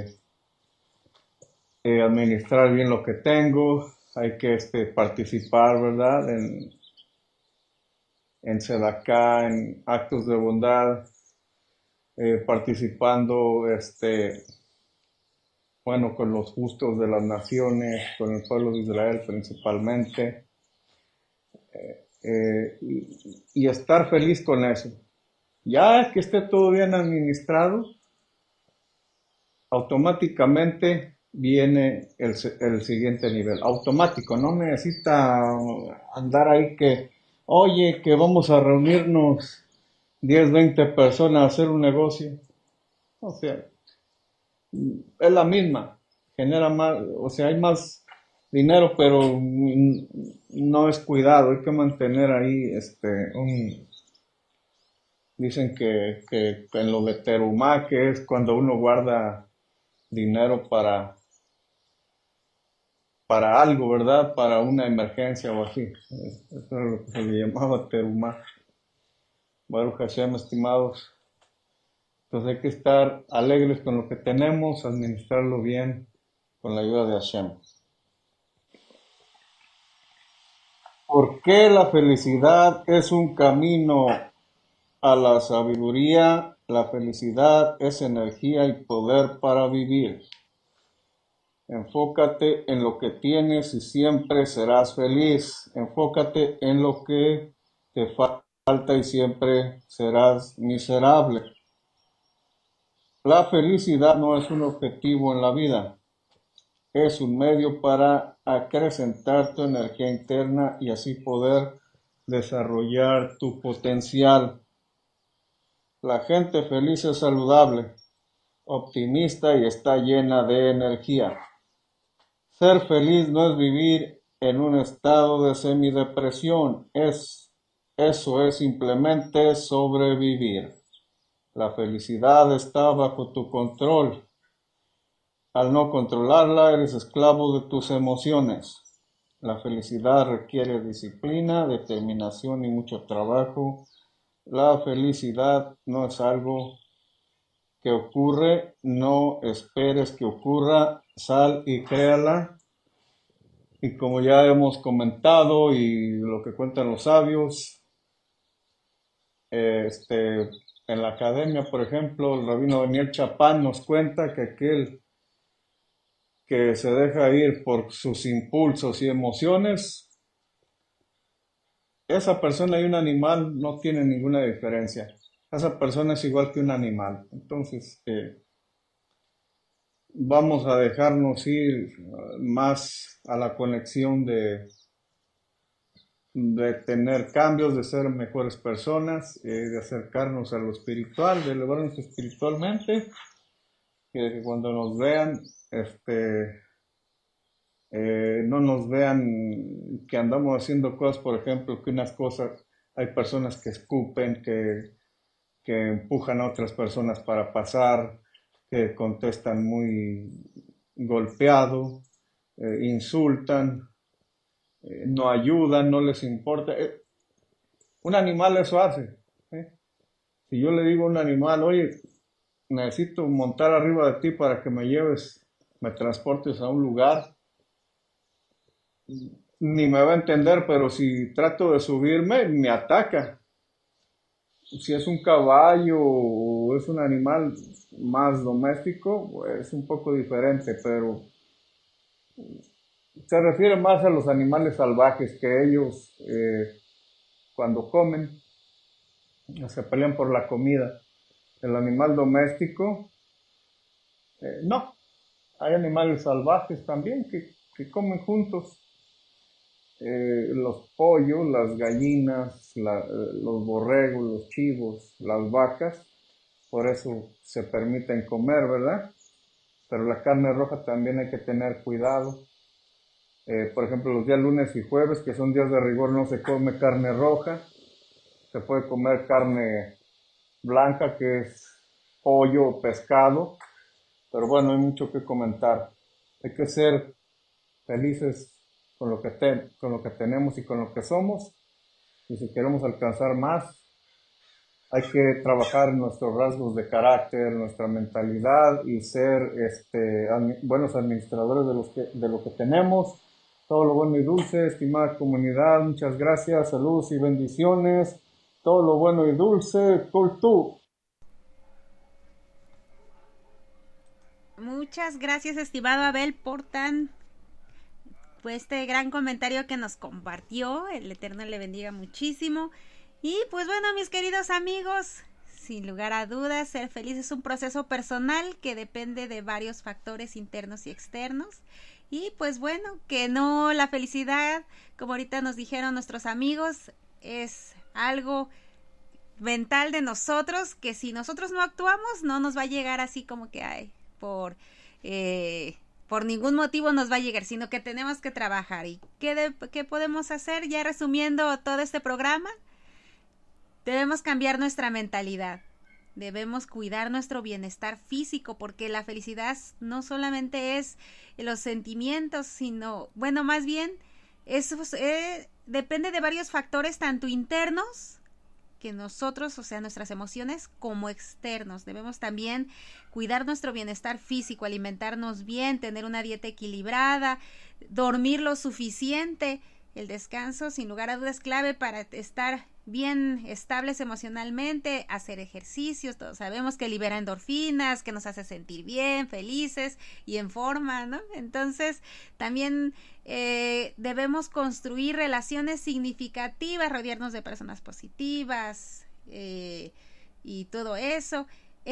administrar bien lo que tengo, hay que participar, ¿verdad? En Sedacá, en actos de bondad, participando, bueno, con los justos de las naciones, con el pueblo de Israel principalmente, y estar feliz con eso. Ya que esté todo bien administrado, automáticamente viene el siguiente nivel. Automático, no necesita andar ahí que, oye, que vamos a reunirnos 10, 20 personas a hacer un negocio. O sea, es la misma, genera más, o sea, hay más dinero, pero no es cuidado, hay que mantener ahí dicen que en lo de terumá, que es cuando uno guarda dinero para algo, ¿verdad? Para una emergencia o así. Eso es lo que se le llamaba terumá. Baruch Hashem, estimados. Entonces hay que estar alegres con lo que tenemos, administrarlo bien con la ayuda de Hashem. ¿Por qué la felicidad es un camino a la sabiduría? La felicidad es energía y poder para vivir. Enfócate en lo que tienes y siempre serás feliz. Enfócate en lo que te falta y siempre serás miserable. La felicidad no es un objetivo en la vida, es un medio para acrecentar tu energía interna y así poder desarrollar tu potencial. La gente feliz es saludable, optimista y está llena de energía. Ser feliz no es vivir en un estado de semidepresión, eso es simplemente sobrevivir. La felicidad está bajo tu control. Al no controlarla, eres esclavo de tus emociones. La felicidad requiere disciplina, determinación y mucho trabajo. La felicidad no es algo que ocurre, no esperes que ocurra, sal y créala. Y como ya hemos comentado y lo que cuentan los sabios, en la academia, por ejemplo, el rabino Daniel Chapán nos cuenta que aquel que se deja ir por sus impulsos y emociones, esa persona y un animal no tienen ninguna diferencia. Esa persona es igual que un animal. Entonces, vamos a dejarnos ir más a la conexión de tener cambios, de ser mejores personas, de acercarnos a lo espiritual, de elevarnos espiritualmente, que cuando nos vean, no nos vean que andamos haciendo cosas, por ejemplo, que unas cosas, hay personas que escupen, que empujan a otras personas para pasar, que contestan muy golpeado, insultan, no ayudan, no les importa. Un animal eso hace. ¿Eh? Si yo le digo a un animal, oye, necesito montar arriba de ti para que me lleves, me transportes a un lugar, ni me va a entender, pero si trato de subirme, me ataca. Si es un caballo o es un animal más doméstico, es un poco diferente, pero se refiere más a los animales salvajes que ellos cuando comen se pelean por la comida. El animal doméstico, no. Hay animales salvajes también que comen juntos. Los pollos, las gallinas, los borregos, los chivos, las vacas, por eso se permiten comer, ¿verdad? Pero la carne roja también hay que tener cuidado. Por ejemplo, los días lunes y jueves, que son días de rigor, no se come carne roja, se puede comer carne blanca, que es pollo o pescado, pero bueno, hay mucho que comentar. Hay que ser felices con lo que, con lo que tenemos y con lo que somos, y si queremos alcanzar más, hay que trabajar en nuestros rasgos de carácter, nuestra mentalidad y ser buenos administradores de lo que tenemos. Todo lo bueno y dulce, estimada comunidad, muchas gracias, saludos y bendiciones. Todo lo bueno y dulce, tú. Muchas gracias, estimado Abel, por este gran comentario que nos compartió. El Eterno le bendiga muchísimo. Y pues bueno, mis queridos amigos, sin lugar a dudas, ser feliz es un proceso personal que depende de varios factores internos y externos. Y pues bueno, que no, la felicidad, como ahorita nos dijeron nuestros amigos, es algo mental de nosotros, que si nosotros no actuamos, no nos va a llegar así como que por ningún motivo nos va a llegar, sino que tenemos que trabajar. ¿Y qué podemos hacer? Ya resumiendo todo este programa, debemos cambiar nuestra mentalidad. Debemos cuidar nuestro bienestar físico, porque la felicidad no solamente es los sentimientos, sino, bueno, más bien, eso depende de varios factores, tanto internos, que nosotros, o sea, nuestras emociones, como externos. Debemos también cuidar nuestro bienestar físico, alimentarnos bien, tener una dieta equilibrada, dormir lo suficiente. El descanso, sin lugar a dudas, es clave para estar bien estables emocionalmente, hacer ejercicios. Todos sabemos que libera endorfinas, que nos hace sentir bien, felices y en forma, ¿no? Entonces, también debemos construir relaciones significativas, rodearnos de personas positivas y todo eso.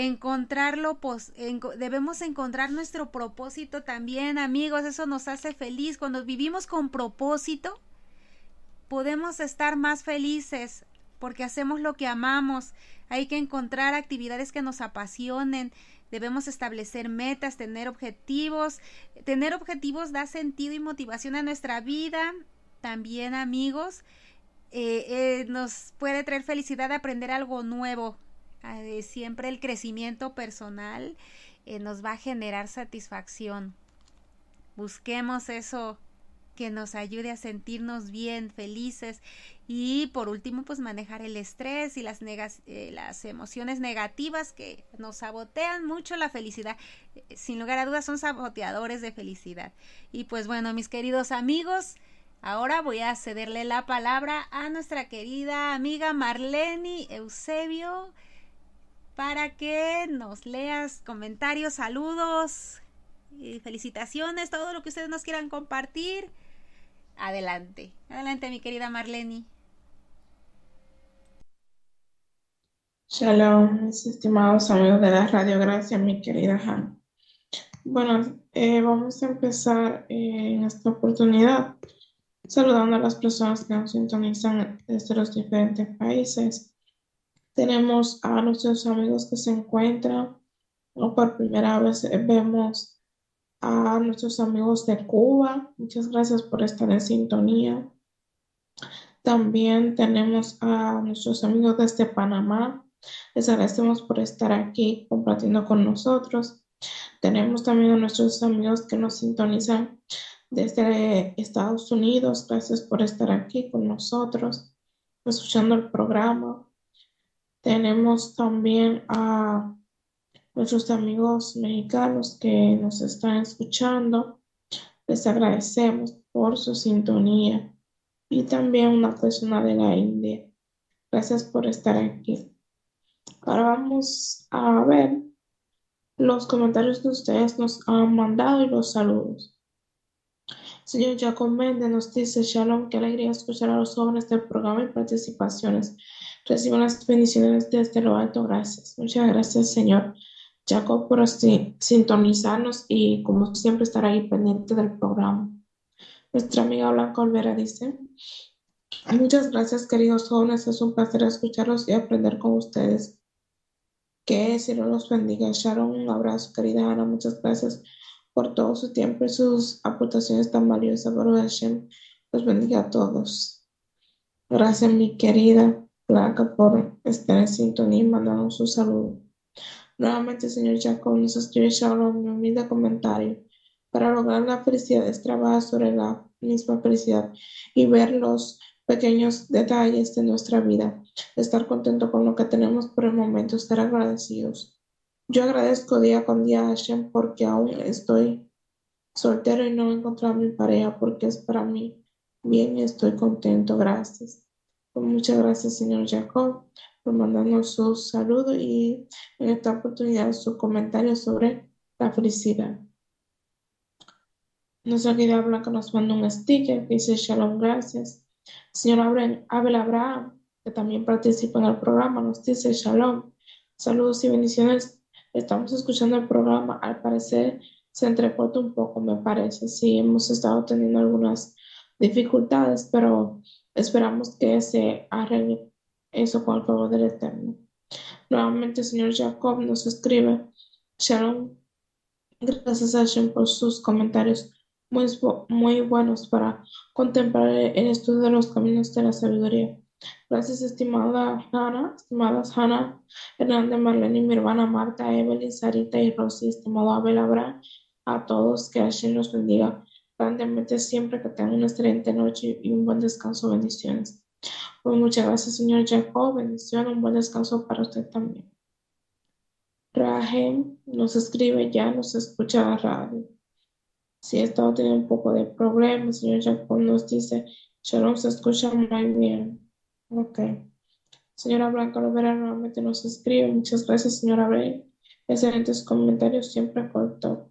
Debemos encontrar nuestro propósito también, amigos. Eso nos hace feliz. Cuando vivimos con propósito, podemos estar más felices porque hacemos lo que amamos. Hay que encontrar actividades que nos apasionen. Debemos establecer metas, tener objetivos. Tener objetivos da sentido y motivación a nuestra vida. También, amigos, nos puede traer felicidad aprender algo nuevo. Siempre el crecimiento personal nos va a generar satisfacción. Busquemos eso que nos ayude a sentirnos bien, felices. Y por último, pues manejar el estrés y las emociones negativas que nos sabotean mucho la felicidad. Sin lugar a dudas son saboteadores de felicidad. Y pues bueno, mis queridos amigos, ahora voy a cederle la palabra a nuestra querida amiga Marleni Eusebio para que nos leas comentarios, saludos y felicitaciones, todo lo que ustedes nos quieran compartir. Adelante, adelante, mi querida Marleni. Shalom, mis estimados amigos de la Radio Gracia, mi querida Han. Bueno, vamos a empezar en esta oportunidad saludando a las personas que nos sintonizan desde los diferentes países. Tenemos a nuestros amigos que se encuentran, o por primera vez vemos a nuestros amigos de Cuba. Muchas gracias por estar en sintonía. También tenemos a nuestros amigos desde Panamá. Les agradecemos por estar aquí compartiendo con nosotros. Tenemos también a nuestros amigos que nos sintonizan desde Estados Unidos. Gracias por estar aquí con nosotros, escuchando el programa. Tenemos también a nuestros amigos mexicanos que nos están escuchando. Les agradecemos por su sintonía. Y también una persona de la India. Gracias por estar aquí. Ahora vamos a ver los comentarios que ustedes nos han mandado y los saludos. Señor Jacob Méndez nos dice: Shalom, qué alegría escuchar a los jóvenes del programa y participaciones. Reciban las bendiciones desde lo alto. Gracias. Muchas gracias, señor Jacob, por sintonizarnos y como siempre estar ahí pendiente del programa. Nuestra amiga Blanca Olvera dice: muchas gracias, queridos jóvenes. Es un placer escucharlos y aprender con ustedes. Que el Señor los bendiga. Sharon, un abrazo, querida Ana. Muchas gracias por todo su tiempo y sus aportaciones tan valiosas. Baruch Hashem los bendiga a todos. Gracias, mi querida Blanca, por estar en sintonía y mandarnos su saludo. Nuevamente, el señor Jacob nos escribe Shalom, mi humilde comentario. Para lograr la felicidad es trabajar sobre la misma felicidad y ver los pequeños detalles de nuestra vida. Estar contento con lo que tenemos por el momento, estar agradecidos. Yo agradezco día con día a Hashem porque aún estoy soltero y no he encontrado a mi pareja porque es para mí bien y estoy contento. Gracias. Pues muchas gracias, señor Jacob, por mandarnos su saludo y en esta oportunidad su comentario sobre la felicidad. Nuestra querida Blanca nos manda un sticker que dice Shalom, gracias. Señor Abel Abraham, que también participa en el programa, nos dice Shalom, saludos y bendiciones. Estamos escuchando el programa, al parecer se entrecorta un poco, me parece. Sí, hemos estado teniendo algunas dificultades, pero esperamos que se arregle eso con el favor del Eterno. Nuevamente, el señor Jacob nos escribe Shalom, gracias a Hashem por sus comentarios muy buenos para contemplar el estudio de los caminos de la sabiduría. Gracias, estimadas Hannah, Hernández, Marlene, mi hermana Marta, Evelyn, Sarita y Rosy, estimado Abel Abraham, a todos, que Hashem los bendiga grandemente siempre, que tengan una excelente noche y un buen descanso. Bendiciones. Pues muchas gracias, señor Jacob. Bendiciones, un buen descanso para usted también. Rahem nos escribe, ya nos escucha la radio. Si he estado teniendo un poco de problemas, señor Jacob nos dice, Shalom, se escucha muy bien. Ok. Señora Blanca Lovera nuevamente nos escribe, muchas gracias, señora Bray. Excelentes comentarios, siempre corto.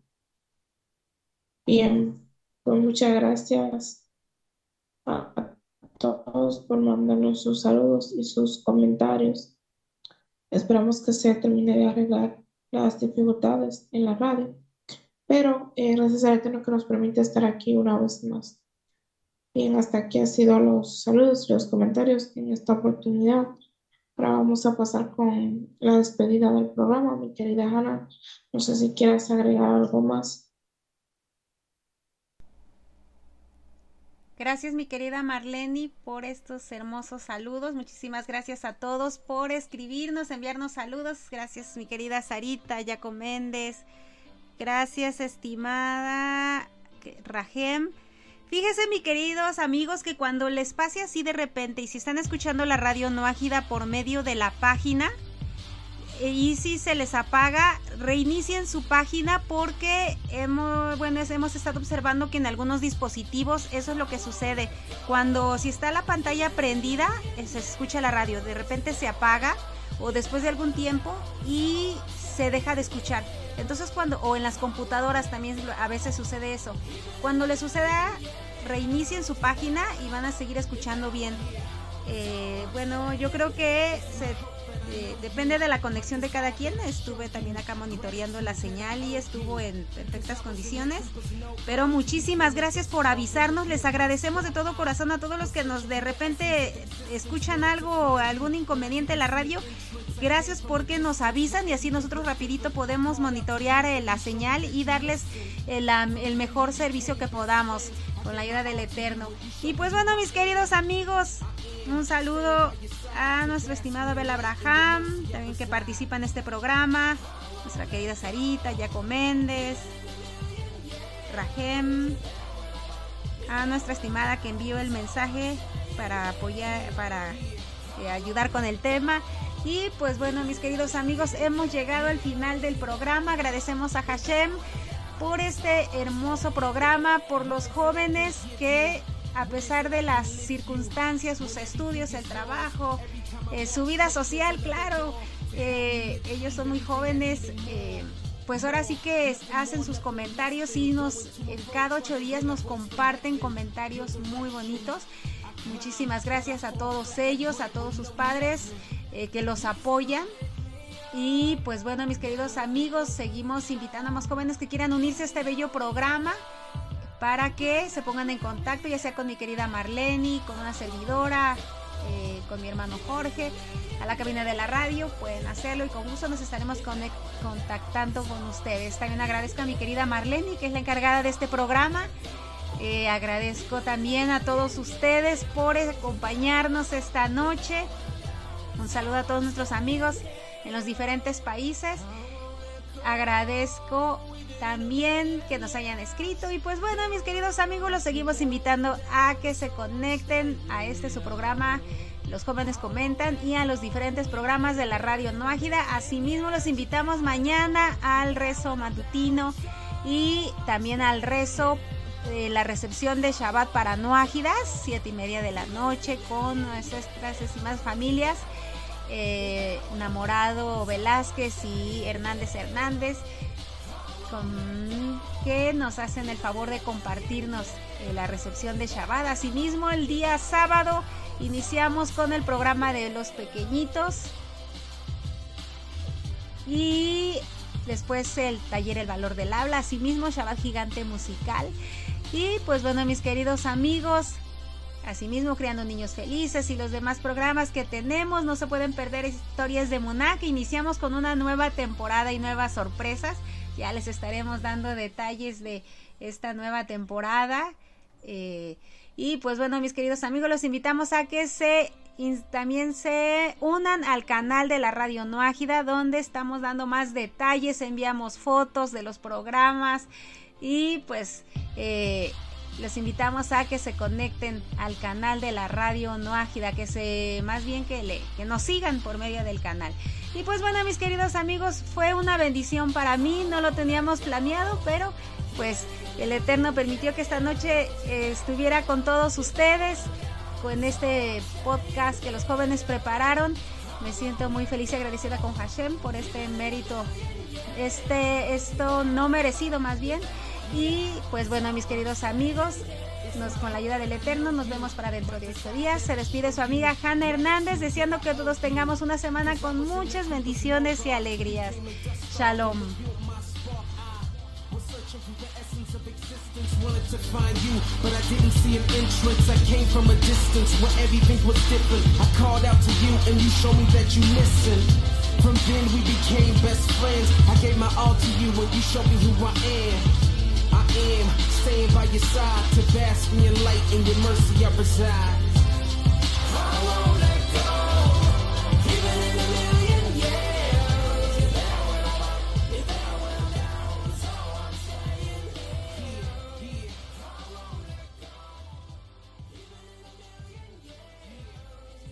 Bien, pues muchas gracias a todos por mandarnos sus saludos y sus comentarios. Esperamos que se termine de arreglar las dificultades en la radio. Pero gracias al Eterno que nos permite estar aquí una vez más. Bien, hasta aquí han sido los saludos y los comentarios en esta oportunidad. Ahora vamos a pasar con la despedida del programa, mi querida Hannah. No sé si quieras agregar algo más. Gracias, mi querida Marlene, por estos hermosos saludos. Muchísimas gracias a todos por escribirnos, enviarnos saludos. Gracias, mi querida Sarita, Jaco Méndez. Gracias, estimada Rahem. Fíjense, mis queridos amigos, que cuando les pase así de repente, y si están escuchando la radio no ágida por medio de la página, y si se les apaga, reinicien su página, porque hemos estado observando que en algunos dispositivos eso es lo que sucede. Si está la pantalla prendida, se escucha la radio, de repente se apaga o después de algún tiempo y se deja de escuchar. Entonces o en las computadoras también a veces sucede eso. Cuando les suceda, reinicien su página y van a seguir escuchando bien. Yo creo que depende de la conexión de cada quien. Estuve también acá monitoreando la señal y estuvo en perfectas condiciones. Pero muchísimas gracias por avisarnos. Les agradecemos de todo corazón a todos los que de repente escuchan algún inconveniente en la radio. Gracias porque nos avisan y así nosotros rapidito podemos monitorear la señal y darles el mejor servicio que podamos con la ayuda del Eterno. Y pues bueno, mis queridos amigos, un saludo a nuestro estimado Abel Abraham, también que participa en este programa, nuestra querida Sarita, Jaco Méndez, Rahem, a nuestra estimada que envió el mensaje para apoyar, para ayudar con el tema. Y pues bueno, mis queridos amigos, hemos llegado al final del programa. Agradecemos a Hashem por este hermoso programa, por los jóvenes que, a pesar de las circunstancias, sus estudios, el trabajo, su vida social, claro, ellos son muy jóvenes, pues ahora sí que hacen sus comentarios y cada 8 días nos comparten comentarios muy bonitos. Muchísimas gracias a todos ellos, a todos sus padres que los apoyan. Y pues bueno, mis queridos amigos, seguimos invitando a más jóvenes que quieran unirse a este bello programa para que se pongan en contacto, ya sea con mi querida Marlene, con una servidora, con mi hermano Jorge, a la cabina de la radio, pueden hacerlo y con gusto nos estaremos contactando con ustedes. También agradezco a mi querida Marlene, que es la encargada de este programa. Agradezco también a todos ustedes por acompañarnos esta noche. Un saludo a todos nuestros amigos en los diferentes países. Agradezco también que nos hayan escrito y pues bueno, mis queridos amigos, los seguimos invitando a que se conecten a su programa Los Jóvenes Comentan y a los diferentes programas de la Radio Noágida. Asimismo los invitamos mañana al rezo matutino y también al rezo de la recepción de Shabbat para Noágidas, 7:30 de la noche, con nuestras estimadas familias Namorado Velázquez y Hernández, que nos hacen el favor de compartirnos la recepción de Shabbat. Asimismo, el día sábado iniciamos con el programa de los pequeñitos y después el taller El Valor del Habla, asimismo Shabbat Gigante Musical. Y pues bueno, mis queridos amigos, asimismo Criando Niños Felices y los demás programas que tenemos, no se pueden perder Historias de Muná, que iniciamos con una nueva temporada y nuevas sorpresas. Ya les estaremos dando detalles de esta nueva temporada. Y pues bueno, mis queridos amigos, los invitamos a que también se unan al canal de la Radio Noágida, donde estamos dando más detalles, enviamos fotos de los programas y pues los invitamos a que se conecten al canal de la Radio Noágida, que nos sigan por medio del canal. Y pues bueno, mis queridos amigos, fue una bendición para mí, no lo teníamos planeado, pero pues el Eterno permitió que esta noche estuviera con todos ustedes con este podcast que los jóvenes prepararon. Me siento muy feliz y agradecida con Hashem por este mérito, esto no merecido más bien. Y pues bueno, mis queridos amigos, con la ayuda del Eterno nos vemos para dentro de 8 días. Se despide su amiga Hanna Hernández, deseando que todos tengamos una semana con muchas bendiciones y alegrías. Shalom. Wanted to find you, but I didn't see an entrance. I came from a distance where everything was different. I called out to you and you showed me that you listened. From then we became best friends. I gave my all to you and you showed me who I am. I am staying by your side to bask in your light and your mercy I reside.